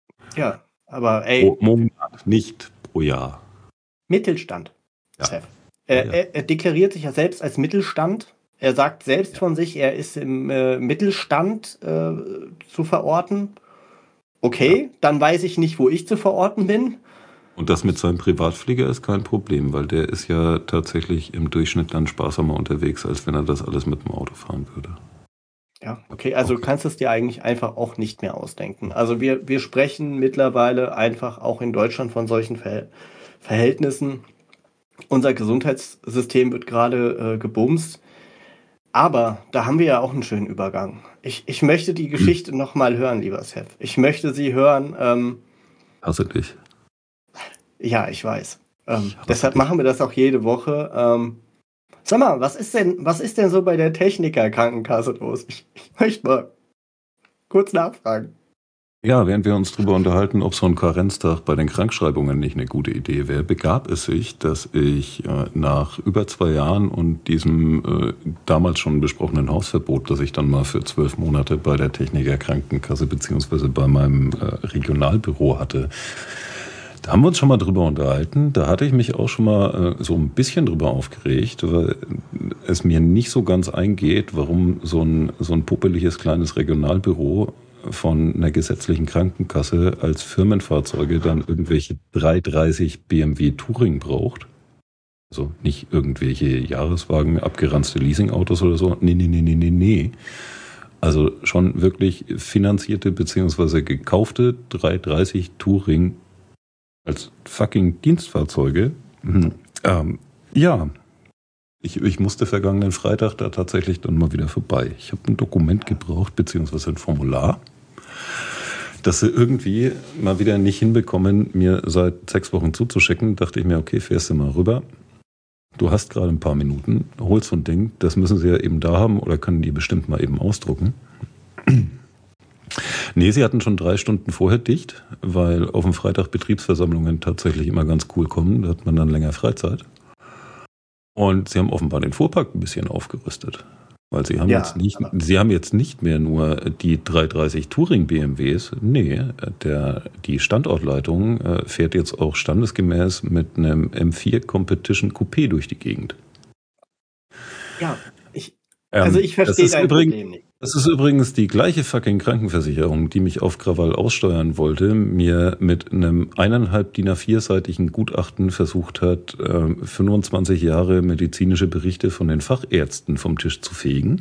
Ja, aber ey. Pro Monat, nicht pro Jahr. Mittelstand. Ja. Er, er, er deklariert sich ja selbst als Mittelstand Er sagt selbst von sich, er ist im äh, Mittelstand äh, zu verorten. Okay, dann weiß ich nicht, wo ich zu verorten bin. Und das mit seinem Privatflieger ist kein Problem, weil der ist ja tatsächlich im Durchschnitt dann sparsamer unterwegs, als wenn er das alles mit dem Auto fahren würde. Ja, okay, also okay. Kannst du es dir eigentlich einfach auch nicht mehr ausdenken. Also wir, wir sprechen mittlerweile einfach auch in Deutschland von solchen Ver- Verhältnissen. Unser Gesundheitssystem wird gerade äh, gebumst. Aber da haben wir ja auch einen schönen Übergang. Ich, ich möchte die Geschichte hm. nochmal hören, lieber Seth. Ich möchte sie hören. Ähm, Hasse dich. Ja, ich weiß. Ähm, deshalb dich. machen wir das auch jede Woche. Ähm, sag mal, was ist denn, was ist denn so bei der Techniker-Krankenkasse los? Ich, ich möchte mal kurz nachfragen. Ja, während wir uns darüber unterhalten, ob so ein Karenztag bei den Krankschreibungen nicht eine gute Idee wäre, begab es sich, dass ich äh, nach über zwei Jahren und diesem äh, damals schon besprochenen Hausverbot, das ich dann mal für zwölf Monate bei der Techniker Krankenkasse beziehungsweise bei meinem äh, Regionalbüro hatte, da haben wir uns schon mal drüber unterhalten. Da hatte ich mich auch schon mal äh, so ein bisschen drüber aufgeregt, weil es mir nicht so ganz eingeht, warum so ein, so ein puppeliges kleines Regionalbüro von einer gesetzlichen Krankenkasse als Firmenfahrzeuge dann irgendwelche dreihundertdreißig B M W Touring braucht. Also nicht irgendwelche Jahreswagen, abgeranzte Leasingautos oder so. Nee, nee, nee, nee, nee, nee. Also schon wirklich finanzierte bzw. gekaufte dreihundertdreißig Touring als fucking Dienstfahrzeuge. Mhm. Ähm, ja, ich, ich musste vergangenen Freitag da tatsächlich dann mal wieder vorbei. Ich habe ein Dokument gebraucht, beziehungsweise ein Formular, das sie irgendwie mal wieder nicht hinbekommen, mir seit sechs Wochen zuzuschicken. Dachte ich mir, okay, fährst du mal rüber. Du hast gerade ein paar Minuten, holst so ein Ding, das müssen sie ja eben da haben oder können die bestimmt mal eben ausdrucken. Nee, sie hatten schon drei Stunden vorher dicht, weil auf dem Freitag Betriebsversammlungen tatsächlich immer ganz cool kommen. Da hat man dann länger Freizeit. Und sie haben offenbar den Fuhrpark ein bisschen aufgerüstet. Weil sie haben, ja, jetzt nicht, sie haben jetzt nicht mehr nur die dreihundertdreißig Touring B M Ws. Nee, der, die Standortleitung äh, fährt jetzt auch standesgemäß mit einem M vier Competition Coupé durch die Gegend. Ja, ich, also ich verstehe dein übrigens, Problem nicht. Das ist übrigens die gleiche fucking Krankenversicherung, die mich auf Krawall aussteuern wollte, mir mit einem eineinhalb D I N A vier-seitigen Gutachten versucht hat, fünfundzwanzig Jahre medizinische Berichte von den Fachärzten vom Tisch zu fegen,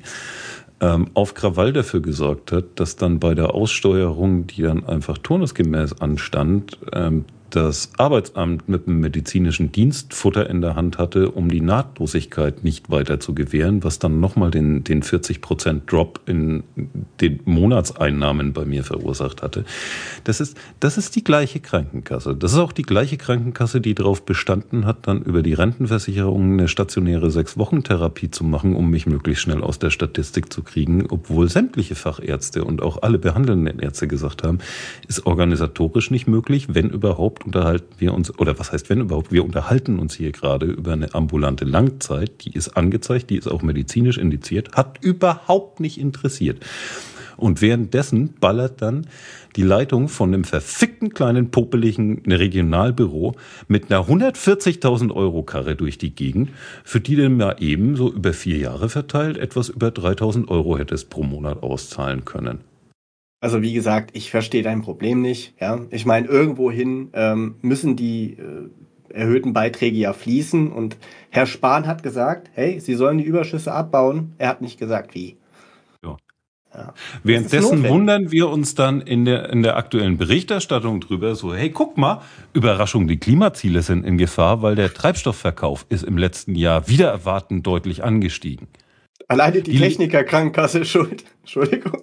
auf Krawall dafür gesorgt hat, dass dann bei der Aussteuerung, die dann einfach turnusgemäß anstand, das Arbeitsamt mit einem medizinischen Dienst Futter in der Hand hatte, um die Nahtlosigkeit nicht weiter zu gewähren, was dann nochmal den, den vierzig Prozent Drop in den Monatseinnahmen bei mir verursacht hatte. Das ist, das ist die gleiche Krankenkasse. Das ist auch die gleiche Krankenkasse, die darauf bestanden hat, dann über die Rentenversicherung eine stationäre Sechs-Wochen-Therapie zu machen, um mich möglichst schnell aus der Statistik zu kriegen, obwohl sämtliche Fachärzte und auch alle behandelnden Ärzte gesagt haben, ist organisatorisch nicht möglich, wenn überhaupt unterhalten wir uns, oder was heißt wenn überhaupt, wir unterhalten uns hier gerade über eine ambulante Langzeit, die ist angezeigt, die ist auch medizinisch indiziert, hat überhaupt nicht interessiert. Und währenddessen ballert dann die Leitung von einem verfickten kleinen popeligen Regionalbüro mit einer hundertvierzigtausend Euro Karre durch die Gegend, für die du mal eben so über vier Jahre verteilt etwas über dreitausend Euro hättest pro Monat auszahlen können. Also wie gesagt, ich verstehe dein Problem nicht. Ja, ich meine, irgendwohin ähm, müssen die äh, erhöhten Beiträge ja fließen. Und Herr Spahn hat gesagt, hey, Sie sollen die Überschüsse abbauen. Er hat nicht gesagt, wie. Ja. Ja, währenddessen wundern wir uns dann in der, in der aktuellen Berichterstattung drüber, so, hey, guck mal, Überraschung, die Klimaziele sind in Gefahr, weil der Treibstoffverkauf ist im letzten Jahr wider Erwarten deutlich angestiegen. Alleine die, die Techniker-Krankenkasse ist schuld. Entschuldigung.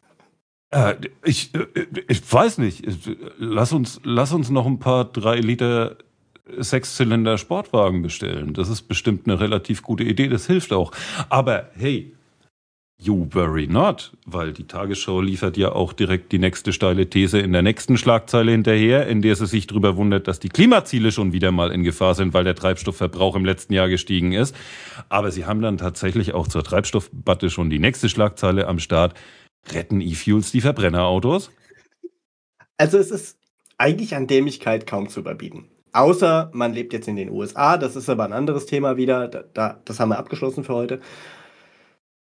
Äh, ich, ich weiß nicht. Lass uns, lass uns noch ein paar drei Liter Sechszylinder Sportwagen bestellen. Das ist bestimmt eine relativ gute Idee. Das hilft auch. Aber hey, you worry not, weil die Tagesschau liefert ja auch direkt die nächste steile These in der nächsten Schlagzeile hinterher, in der sie sich darüber wundert, dass die Klimaziele schon wieder mal in Gefahr sind, weil der Treibstoffverbrauch im letzten Jahr gestiegen ist. Aber sie haben dann tatsächlich auch zur Treibstoffdebatte schon die nächste Schlagzeile am Start. Retten E-Fuels die Verbrennerautos? Also es ist eigentlich an Dämlichkeit kaum zu überbieten. Außer man lebt jetzt in den U S A, das ist aber ein anderes Thema wieder, da, da, das haben wir abgeschlossen für heute.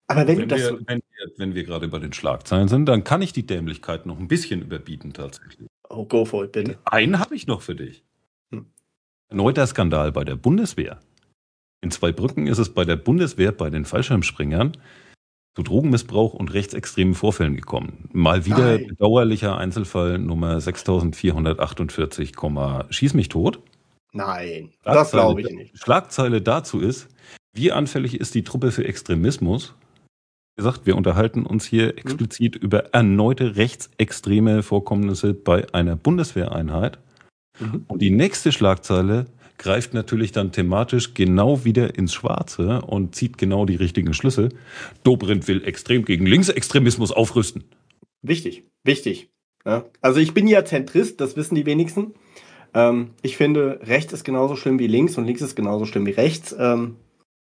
Aber wenn du Wenn das wir, so. wenn wir, wenn wir gerade bei den Schlagzeilen sind, dann kann ich die Dämlichkeit noch ein bisschen überbieten tatsächlich. Oh, go for it, bitte. Einen habe ich noch für dich. Hm. Erneuter Skandal bei der Bundeswehr. In Zweibrücken ist es bei der Bundeswehr bei den Fallschirmspringern zu Drogenmissbrauch und rechtsextremen Vorfällen gekommen. Mal wieder Nein, bedauerlicher Einzelfall Nummer sechstausendvierhundertachtundvierzig, Schieß mich tot. nein, das Schlagzeile, glaube ich nicht. Schlagzeile dazu ist, wie anfällig ist die Truppe für Extremismus? Wie gesagt, wir unterhalten uns hier Hm? explizit über erneute rechtsextreme Vorkommnisse bei einer Bundeswehreinheit. Mhm. Und die nächste Schlagzeile greift natürlich dann thematisch genau wieder ins Schwarze und zieht genau die richtigen Schlüsse. Dobrindt will extrem gegen Linksextremismus aufrüsten. Wichtig, wichtig. Ja. Also ich bin ja Zentrist, das wissen die wenigsten. Ähm, ich finde, rechts ist genauso schlimm wie links und links ist genauso schlimm wie rechts. Ähm,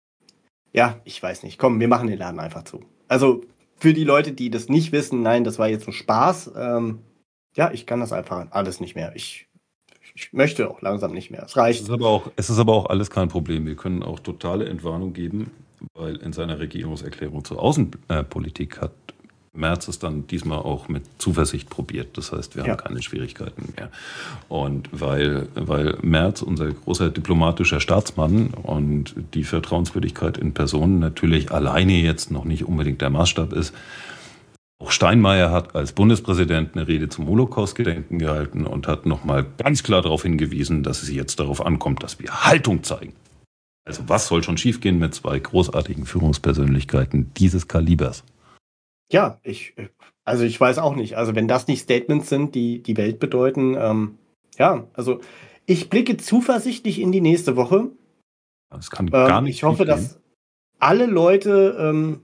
ja, ich weiß nicht. Komm, wir machen den Laden einfach zu. Also für die Leute, die das nicht wissen, nein, das war jetzt ein Spaß. Ähm, ja, ich kann das einfach alles nicht mehr. Ich, ich möchte auch langsam nicht mehr. Es Es ist reicht. aber auch, es ist aber auch alles kein Problem. Wir können auch totale Entwarnung geben, weil in seiner Regierungserklärung zur Außenpolitik hat Merz es dann diesmal auch mit Zuversicht probiert. Das heißt, wir haben Ja. keine Schwierigkeiten mehr. Und weil, weil Merz, unser großer diplomatischer Staatsmann und die Vertrauenswürdigkeit in Person natürlich alleine jetzt noch nicht unbedingt der Maßstab ist, auch Steinmeier hat als Bundespräsident eine Rede zum Holocaust-Gedenken gehalten und hat nochmal ganz klar darauf hingewiesen, dass es jetzt darauf ankommt, dass wir Haltung zeigen. Also was soll schon schiefgehen mit zwei großartigen Führungspersönlichkeiten dieses Kalibers? Ja, ich, also ich weiß auch nicht. Also wenn das nicht Statements sind, die die Welt bedeuten, ähm, ja, also ich blicke zuversichtlich in die nächste Woche. Es kann gar Ähm, nicht ich hoffe, schiefgehen. dass alle Leute ähm,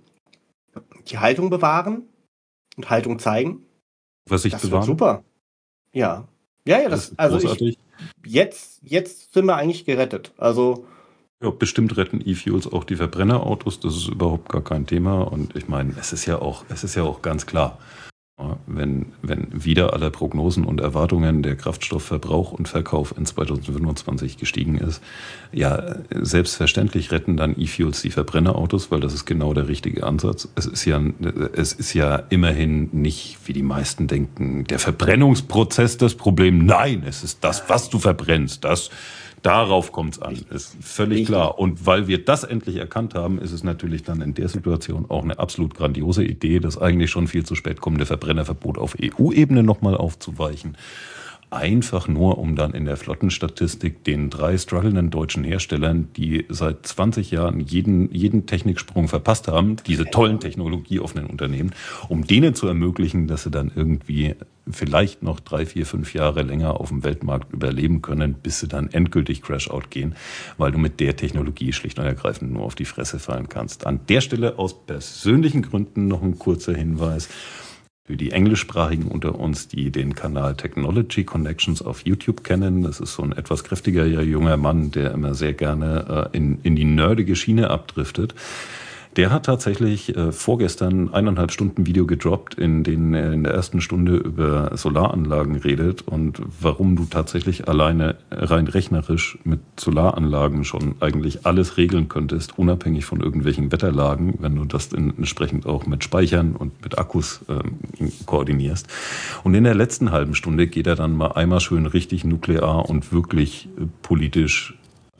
die Haltung bewahren und Haltung zeigen. Zuversicht Das wird bewahren. super. Ja. Ja, ja, Alles das, ist also ich, großartig. jetzt, jetzt sind wir eigentlich gerettet. Also, Ja, bestimmt retten E-Fuels auch die Verbrennerautos. Das ist überhaupt gar kein Thema. Und ich meine, es ist ja auch, es ist ja auch ganz klar. Ja, wenn, wenn wieder aller Prognosen und Erwartungen der Kraftstoffverbrauch und Verkauf in zweitausendfünfundzwanzig gestiegen ist, ja, selbstverständlich retten dann E-Fuels die Verbrennerautos, weil das ist genau der richtige Ansatz. Es ist ja, es ist ja immerhin nicht, wie die meisten denken, der Verbrennungsprozess das Problem. Nein, es ist das, was du verbrennst. Das, darauf kommt es an. Ist völlig Richtig. klar. Und weil wir das endlich erkannt haben, ist es natürlich dann in der Situation auch eine absolut grandiose Idee, das eigentlich schon viel zu spät kommende Verbrennerverbot auf E U-Ebene nochmal aufzuweichen. Einfach nur, um dann in der Flottenstatistik den drei strugglenden deutschen Herstellern, die seit zwanzig Jahren jeden, jeden Techniksprung verpasst haben, diese tollen technologieoffenen Unternehmen, um denen zu ermöglichen, dass sie dann irgendwie vielleicht noch drei, vier, fünf Jahre länger auf dem Weltmarkt überleben können, bis sie dann endgültig Crash-out gehen, weil du mit der Technologie schlicht und ergreifend nur auf die Fresse fallen kannst. An der Stelle aus persönlichen Gründen noch ein kurzer Hinweis. Für die Englischsprachigen unter uns, die den Kanal Technology Connections auf YouTube kennen, das ist so ein etwas kräftiger junger Mann, der immer sehr gerne äh, in, in die nerdige Schiene abdriftet. Der hat tatsächlich äh, vorgestern eineinhalb Stunden Video gedroppt, in denen er in der ersten Stunde über Solaranlagen redet und warum du tatsächlich alleine rein rechnerisch mit Solaranlagen schon eigentlich alles regeln könntest, unabhängig von irgendwelchen Wetterlagen, wenn du das entsprechend auch mit Speichern und mit Akkus ähm, koordinierst. Und in der letzten halben Stunde geht er dann mal einmal schön richtig nuklear und wirklich äh, politisch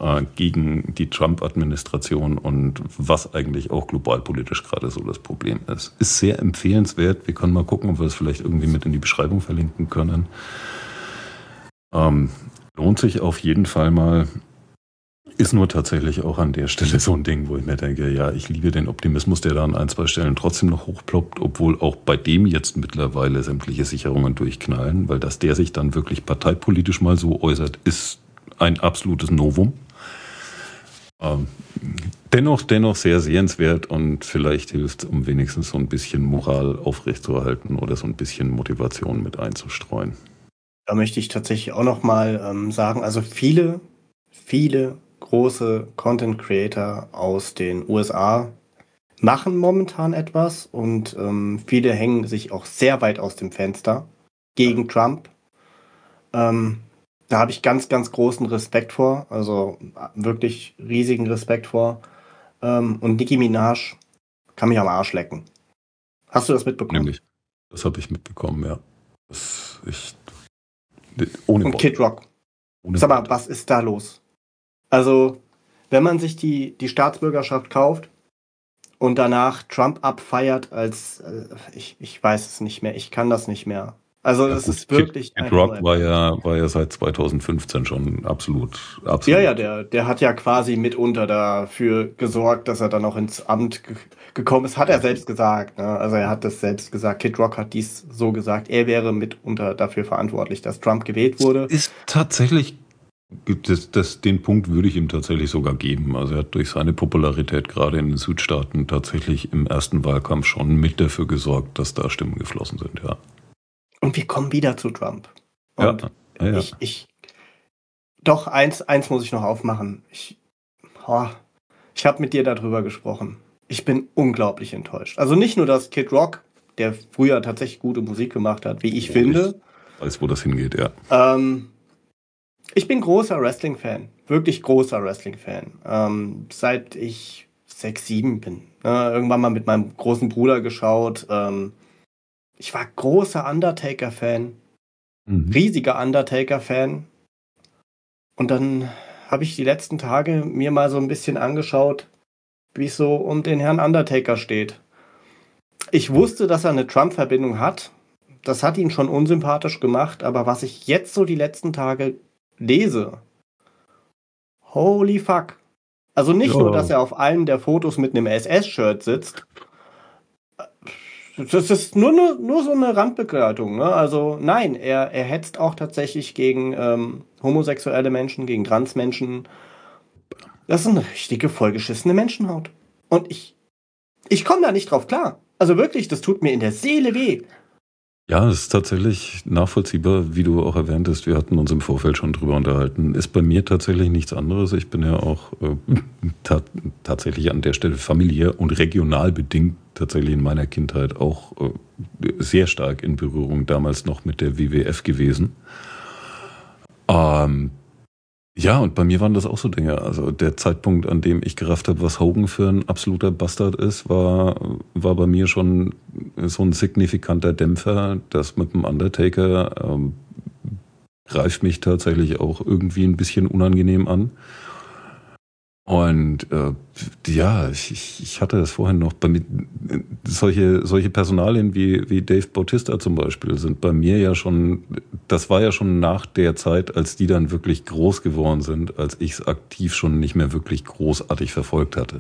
gegen die Trump-Administration und was eigentlich auch globalpolitisch gerade so das Problem ist. Ist sehr empfehlenswert. Wir können mal gucken, ob wir es vielleicht irgendwie mit in die Beschreibung verlinken können. Ähm, lohnt sich auf jeden Fall mal. Ist nur tatsächlich auch an der Stelle so ein Ding, wo ich mir denke, ja, ich liebe den Optimismus, der da an ein, zwei Stellen trotzdem noch hochploppt, obwohl auch bei dem jetzt mittlerweile sämtliche Sicherungen durchknallen, weil dass der sich dann wirklich parteipolitisch mal so äußert, ist ein absolutes Novum. Ähm, dennoch, dennoch sehr sehenswert und vielleicht hilft es, um wenigstens so ein bisschen Moral aufrechtzuerhalten oder so ein bisschen Motivation mit einzustreuen. Da möchte ich tatsächlich auch noch mal ähm, sagen, also viele, viele große Content Creator aus den U S A machen momentan etwas und ähm, viele hängen sich auch sehr weit aus dem Fenster gegen Trump. Ähm, da habe ich ganz, ganz großen Respekt vor, also wirklich riesigen Respekt vor. Ähm, und Nicki Minaj kann mich am Arsch lecken. Hast du das mitbekommen? Nämlich. Das habe ich mitbekommen, ja. Das, ich, ohne Und Wort. Kid Rock. Ohne Sag mal, Wort. was ist da los? Also, wenn man sich die, die Staatsbürgerschaft kauft und danach Trump abfeiert als, äh, ich, ich weiß es nicht mehr, ich kann das nicht mehr. Also, Ja, das gut, ist wirklich Kid, Kid ein Rock Urteil. war ja, war ja seit zweitausendfünfzehn schon absolut, absolut. Ja, ja, der, der hat ja quasi mitunter dafür gesorgt, dass er dann auch ins Amt ge gekommen ist. Hat er selbst gesagt. Ne? Also er hat das selbst gesagt. Kid Rock hat dies so gesagt. Er wäre mitunter dafür verantwortlich, dass Trump gewählt wurde. Ist tatsächlich, das, das, den Punkt würde ich ihm tatsächlich sogar geben. Also er hat durch seine Popularität gerade in den Südstaaten tatsächlich im ersten Wahlkampf schon mit dafür gesorgt, dass da Stimmen geflossen sind, ja. Und wir kommen wieder zu Trump. Und ja, ja, ja. ich, ich, doch, eins, eins muss ich noch aufmachen. Ich, oh, ich habe mit dir darüber gesprochen. Ich bin unglaublich enttäuscht. Also nicht nur, dass Kid Rock, der früher tatsächlich gute Musik gemacht hat, wie ich Oh, finde. Ich weiß, wo das hingeht, ja. Ähm, ich bin großer Wrestling-Fan. Wirklich großer Wrestling-Fan. Ähm, seit ich sechs, sieben bin. Äh, irgendwann mal mit meinem großen Bruder geschaut. Ähm, ich war großer Undertaker-Fan. Mhm. Riesiger Undertaker-Fan. Und dann habe ich die letzten Tage mir mal so ein bisschen angeschaut, wie es so um den Herrn Undertaker steht. Ich wusste, dass er eine Trump-Verbindung hat. Das hat ihn schon unsympathisch gemacht. Aber was ich jetzt so die letzten Tage lese, holy fuck. Also nicht Ja. nur, dass er auf einem der Fotos mit einem S S-Shirt sitzt. Das ist nur, nur, nur so eine Randbegleitung. Ne? Also nein, er, er hetzt auch tatsächlich gegen ähm, homosexuelle Menschen, gegen Transmenschen. Das ist eine richtige vollgeschissene Menschenhaut. Und ich, ich komme da nicht drauf klar. Also wirklich, das tut mir in der Seele weh. Ja, es ist tatsächlich nachvollziehbar, wie du auch erwähntest. Wir hatten uns im Vorfeld schon drüber unterhalten. Ist bei mir tatsächlich nichts anderes. Ich bin ja auch äh, ta- tatsächlich an der Stelle familiär und regional bedingt tatsächlich in meiner Kindheit auch äh, sehr stark in Berührung damals noch mit der W W F gewesen. Ähm, ja, und bei mir waren das auch so Dinge. Also der Zeitpunkt, an dem ich gerafft habe, was Hogan für ein absoluter Bastard ist, war, war bei mir schon so ein signifikanter Dämpfer. Das mit dem Undertaker ähm, greift mich tatsächlich auch irgendwie ein bisschen unangenehm an. Und äh, ja, ich, ich hatte das vorhin noch. Bei mir, solche, solche Personalien wie, wie Dave Bautista zum Beispiel sind bei mir ja schon, das war ja schon nach der Zeit, als die dann wirklich groß geworden sind, als ich es aktiv schon nicht mehr wirklich großartig verfolgt hatte.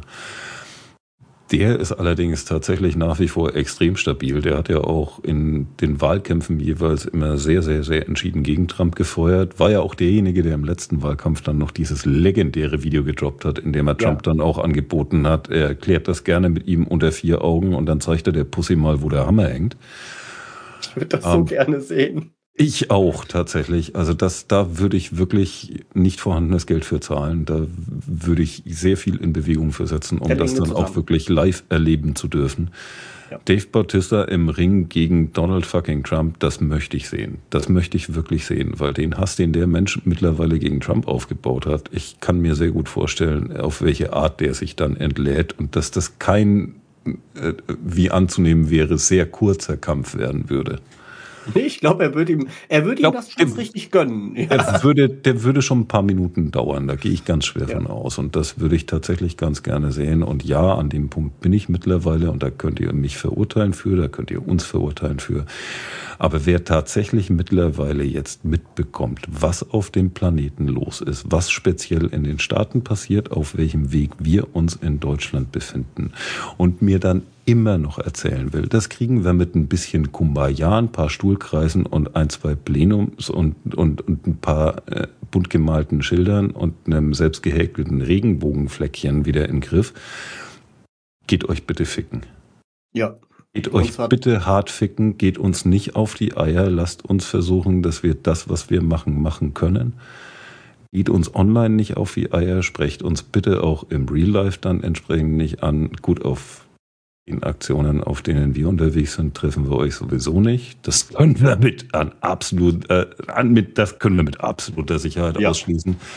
Der ist allerdings tatsächlich nach wie vor extrem stabil. Der hat ja auch in den Wahlkämpfen jeweils immer sehr, sehr, sehr entschieden gegen Trump gefeuert. War ja auch derjenige, der im letzten Wahlkampf dann noch dieses legendäre Video gedroppt hat, in dem er Trump ja. dann auch angeboten hat, er erklärt das gerne mit ihm unter vier Augen und dann zeigt er der Pussy mal, wo der Hammer hängt. Ich würde das um, so gerne sehen. Ich auch tatsächlich. Also das, da würde ich wirklich nicht vorhandenes Geld für zahlen. Da würde ich sehr viel in Bewegung für setzen, um das dann zusammen. auch wirklich live erleben zu dürfen. Ja. Dave Bautista im Ring gegen Donald fucking Trump, das möchte ich sehen. Das möchte ich wirklich sehen, weil den Hass, den der Mensch mittlerweile gegen Trump aufgebaut hat, ich kann mir sehr gut vorstellen, auf welche Art der sich dann entlädt und dass das kein, äh, wie anzunehmen wäre, sehr kurzer Kampf werden würde. Ich glaube, er würde ihm, er würde ihm das schon richtig gönnen. Ja. Der, würde, der würde schon ein paar Minuten dauern, da gehe ich ganz schwer ja. von aus. Und das würde ich tatsächlich ganz gerne sehen. Und ja, an dem Punkt bin ich mittlerweile und da könnt ihr mich verurteilen für, da könnt ihr uns verurteilen für. Aber wer tatsächlich mittlerweile jetzt mitbekommt, was auf dem Planeten los ist, was speziell in den Staaten passiert, auf welchem Weg wir uns in Deutschland befinden und mir dann immer noch erzählen will, das kriegen wir mit ein bisschen Kumbaya, ein paar Stuhlkreisen und ein, zwei Plenums und, und, und ein paar äh, bunt gemalten Schildern und einem selbst gehäkelten Regenbogenfleckchen wieder in den Griff. Geht euch bitte ficken. Ja. Geht euch bitte hart ficken, geht uns nicht auf die Eier, lasst uns versuchen, dass wir das, was wir machen, machen können. Geht uns online nicht auf die Eier, sprecht uns bitte auch im Real Life dann entsprechend nicht an. Gut, auf in Aktionen, auf denen wir unterwegs sind, treffen wir euch sowieso nicht. Das können wir mit an absolut, äh, an mit, das können wir mit absoluter Sicherheit ja. ausschließen.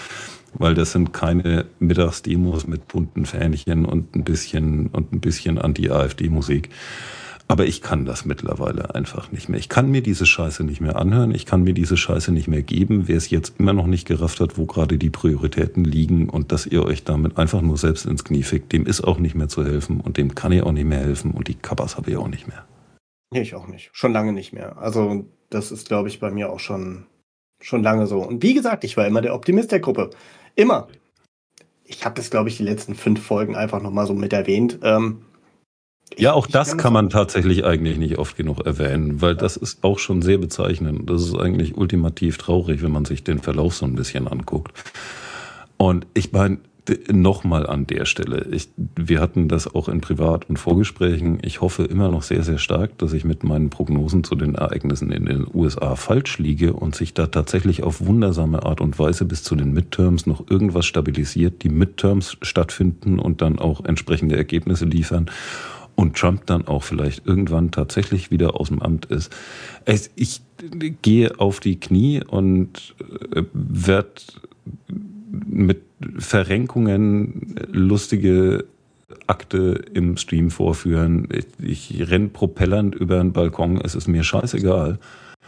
weil das sind keine Mittagsdemos mit bunten Fähnchen und ein bisschen und ein bisschen Anti-AfD-Musik. Aber ich kann das mittlerweile einfach nicht mehr. Ich kann mir diese Scheiße nicht mehr anhören. Ich kann mir diese Scheiße nicht mehr geben. Wer es jetzt immer noch nicht gerafft hat, wo gerade die Prioritäten liegen und dass ihr euch damit einfach nur selbst ins Knie fickt, dem ist auch nicht mehr zu helfen und dem kann ich auch nicht mehr helfen und die Kappas habe ich auch nicht mehr. Nee, ich auch nicht. Schon lange nicht mehr. Also das ist, glaube ich, bei mir auch schon, schon lange so. Und wie gesagt, ich war immer der Optimist der Gruppe. Immer. Ich habe das, glaube ich, die letzten fünf Folgen einfach nochmal so mit erwähnt. Ähm, Ja, auch das kann man tatsächlich eigentlich nicht oft genug erwähnen, weil das ist auch schon sehr bezeichnend. Das ist eigentlich ultimativ traurig, wenn man sich den Verlauf so ein bisschen anguckt. Und ich meine, nochmal an der Stelle, ich, wir hatten das auch in Privat- und Vorgesprächen. Ich hoffe immer noch sehr, sehr stark, dass ich mit meinen Prognosen zu den Ereignissen in den U S A falsch liege und sich da tatsächlich auf wundersame Art und Weise bis zu den Midterms noch irgendwas stabilisiert, die Midterms stattfinden und dann auch entsprechende Ergebnisse liefern. Und Trump dann auch vielleicht irgendwann tatsächlich wieder aus dem Amt ist. Ich gehe auf die Knie und werde mit Verrenkungen lustige Akte im Stream vorführen. Ich, ich renne propellernd über den Balkon. Es ist mir scheißegal.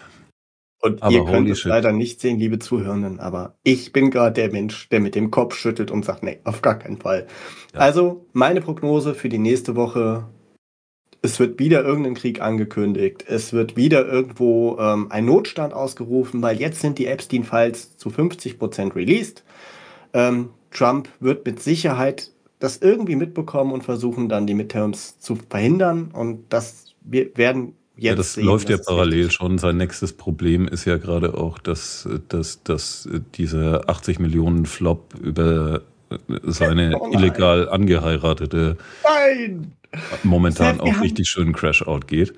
Und aber ihr könnt es shit. leider nicht sehen, liebe Zuhörenden, aber ich bin gerade der Mensch, der mit dem Kopf schüttelt und sagt, nee, auf gar keinen Fall. Ja. Also meine Prognose für die nächste Woche: Es wird wieder irgendein Krieg angekündigt. Es wird wieder irgendwo ähm, ein Notstand ausgerufen, weil jetzt sind die Epstein-Files zu fünfzig Prozent released. Ähm, Trump wird mit Sicherheit das irgendwie mitbekommen und versuchen dann die Midterms zu verhindern. Und das wir werden jetzt ja, das sehen, läuft ja das parallel schon. Sein nächstes Problem ist ja gerade auch, dass, dass, dass dieser achtzig Millionen Flop über seine oh illegal angeheiratete Nein! momentan auch richtig schön Crash-Out geht.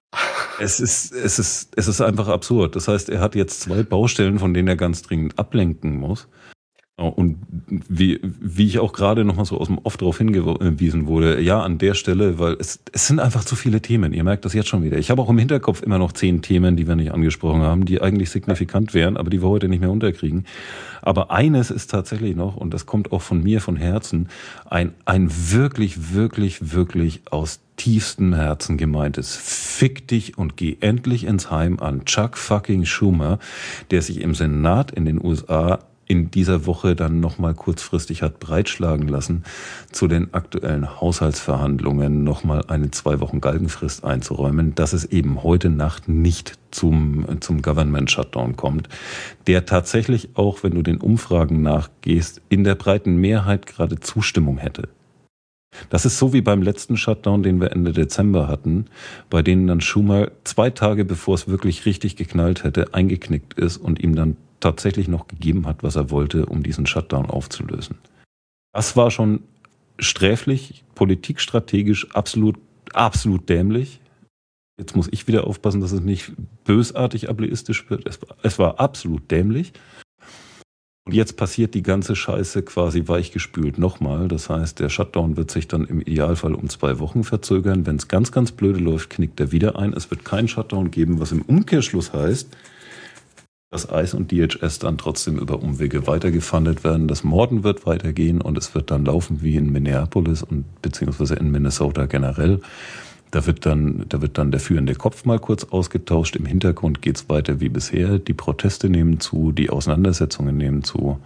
Es ist, es ist, es ist einfach absurd. Das heißt, er hat jetzt zwei Baustellen, von denen er ganz dringend ablenken muss. Und wie, wie ich auch gerade noch mal so aus dem Off darauf hingewiesen wurde, ja, an der Stelle, weil es, es sind einfach zu viele Themen. Ihr merkt das jetzt schon wieder. Ich habe auch im Hinterkopf immer noch zehn Themen, die wir nicht angesprochen haben, die eigentlich signifikant wären, aber die wir heute nicht mehr unterkriegen. Aber eines ist tatsächlich noch, und das kommt auch von mir von Herzen, ein, ein wirklich, wirklich, wirklich aus tiefstem Herzen gemeintes Fick dich und geh endlich ins Heim an Chuck fucking Schumer, der sich im Senat in den U S A in dieser Woche dann nochmal kurzfristig hat breitschlagen lassen, zu den aktuellen Haushaltsverhandlungen nochmal eine zwei Wochen Galgenfrist einzuräumen, dass es eben heute Nacht nicht zum, zum Government Shutdown kommt, der tatsächlich auch, wenn du den Umfragen nachgehst, in der breiten Mehrheit gerade Zustimmung hätte. Das ist so wie beim letzten Shutdown, den wir Ende Dezember hatten, bei denen dann Schumer zwei Tage bevor es wirklich richtig geknallt hätte, eingeknickt ist und ihm dann tatsächlich noch gegeben hat, was er wollte, um diesen Shutdown aufzulösen. Das war schon sträflich, politikstrategisch absolut, absolut dämlich. Jetzt muss ich wieder aufpassen, dass es nicht bösartig ableistisch wird. Es war, es war absolut dämlich. Und jetzt passiert die ganze Scheiße quasi weichgespült nochmal. Das heißt, der Shutdown wird sich dann im Idealfall um zwei Wochen verzögern. Wenn es ganz, ganz blöde läuft, knickt er wieder ein. Es wird keinen Shutdown geben, was im Umkehrschluss heißt, dass I C E und D H S dann trotzdem über Umwege weitergefundet werden. Das Morden wird weitergehen und es wird dann laufen wie in Minneapolis und beziehungsweise in Minnesota generell. Da wird dann, da wird dann der führende Kopf mal kurz ausgetauscht. Im Hintergrund geht's weiter wie bisher. Die Proteste nehmen zu, die Auseinandersetzungen nehmen zu.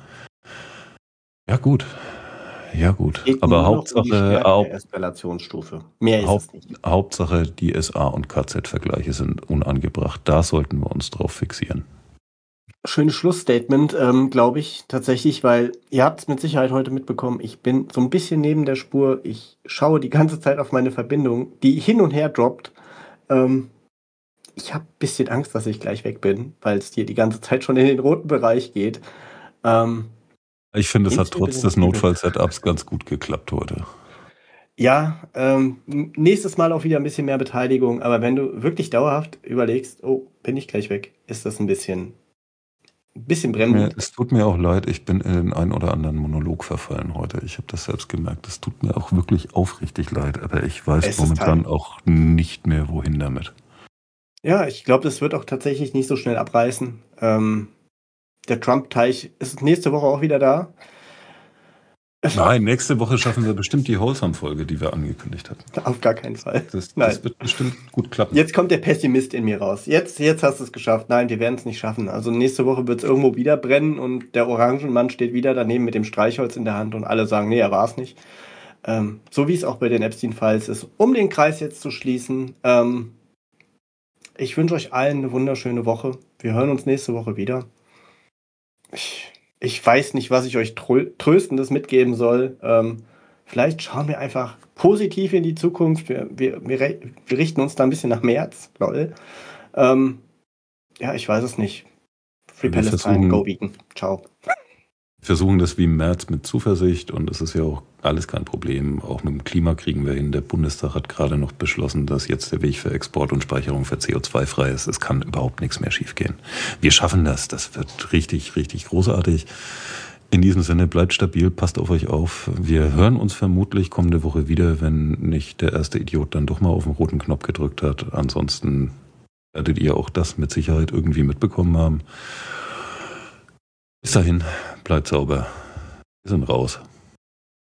Ja gut, ja gut. Geht aber nur noch Hauptsache, um die Stärke Haupt, der Eskalationsstufe. Mehr ist Haupt, es nicht. Hauptsache die S A und K Z-Vergleiche sind unangebracht. Da sollten wir uns drauf fixieren. Schönes Schlussstatement, ähm, glaube ich, tatsächlich, weil ihr habt es mit Sicherheit heute mitbekommen, ich bin so ein bisschen neben der Spur, ich schaue die ganze Zeit auf meine Verbindung, die hin und her droppt. Ähm, ich habe ein bisschen Angst, dass ich gleich weg bin, weil es hier die ganze Zeit schon in den roten Bereich geht. Ähm, ich finde, es hat trotz des Notfall-Setups ganz gut geklappt heute. Ja, ähm, nächstes Mal auch wieder ein bisschen mehr Beteiligung, aber wenn du wirklich dauerhaft überlegst, oh, bin ich gleich weg, ist das ein bisschen... Ein bisschen bremsend. Es tut mir auch leid, ich bin in den einen oder anderen Monolog verfallen heute. Ich habe das selbst gemerkt. Es tut mir auch wirklich aufrichtig leid, aber ich weiß es momentan auch nicht mehr, wohin damit. Ja, ich glaube, das wird auch tatsächlich nicht so schnell abreißen. Ähm, Der Trump-Teich ist nächste Woche auch wieder da. Nein, nächste Woche schaffen wir bestimmt die Wholesome-Folge, die wir angekündigt hatten. Auf gar keinen Fall. Das, Nein. das wird bestimmt gut klappen. Jetzt kommt der Pessimist in mir raus. Jetzt, jetzt hast du es geschafft. Nein, wir werden es nicht schaffen. Also nächste Woche wird es irgendwo wieder brennen und der Orangenmann steht wieder daneben mit dem Streichholz in der Hand und alle sagen, nee, er war es nicht. Ähm, so wie es auch bei den Epstein-Files ist. Um den Kreis jetzt zu schließen, ähm, ich wünsche euch allen eine wunderschöne Woche. Wir hören uns nächste Woche wieder. Ich, ich weiß nicht, was ich euch trö- Tröstendes mitgeben soll. Ähm, vielleicht schauen wir einfach positiv in die Zukunft. Wir, wir, wir, wir richten uns da ein bisschen nach März. Lol. Ähm, ja, ich weiß es nicht. Free Wir Palestine, versuchen- go vegan. Ciao. versuchen das wie im März mit Zuversicht und es ist ja auch alles kein Problem. Auch mit dem Klima kriegen wir hin. Der Bundestag hat gerade noch beschlossen, dass jetzt der Weg für Export und Speicherung für C O zwei frei ist. Es kann überhaupt nichts mehr schiefgehen. Wir schaffen das. Das wird richtig, richtig großartig. In diesem Sinne, bleibt stabil, passt auf euch auf. Wir hören uns vermutlich kommende Woche wieder, wenn nicht der erste Idiot dann doch mal auf den roten Knopf gedrückt hat. Ansonsten werdet ihr auch das mit Sicherheit irgendwie mitbekommen haben. Bis dahin, bleibt sauber. Wir sind raus.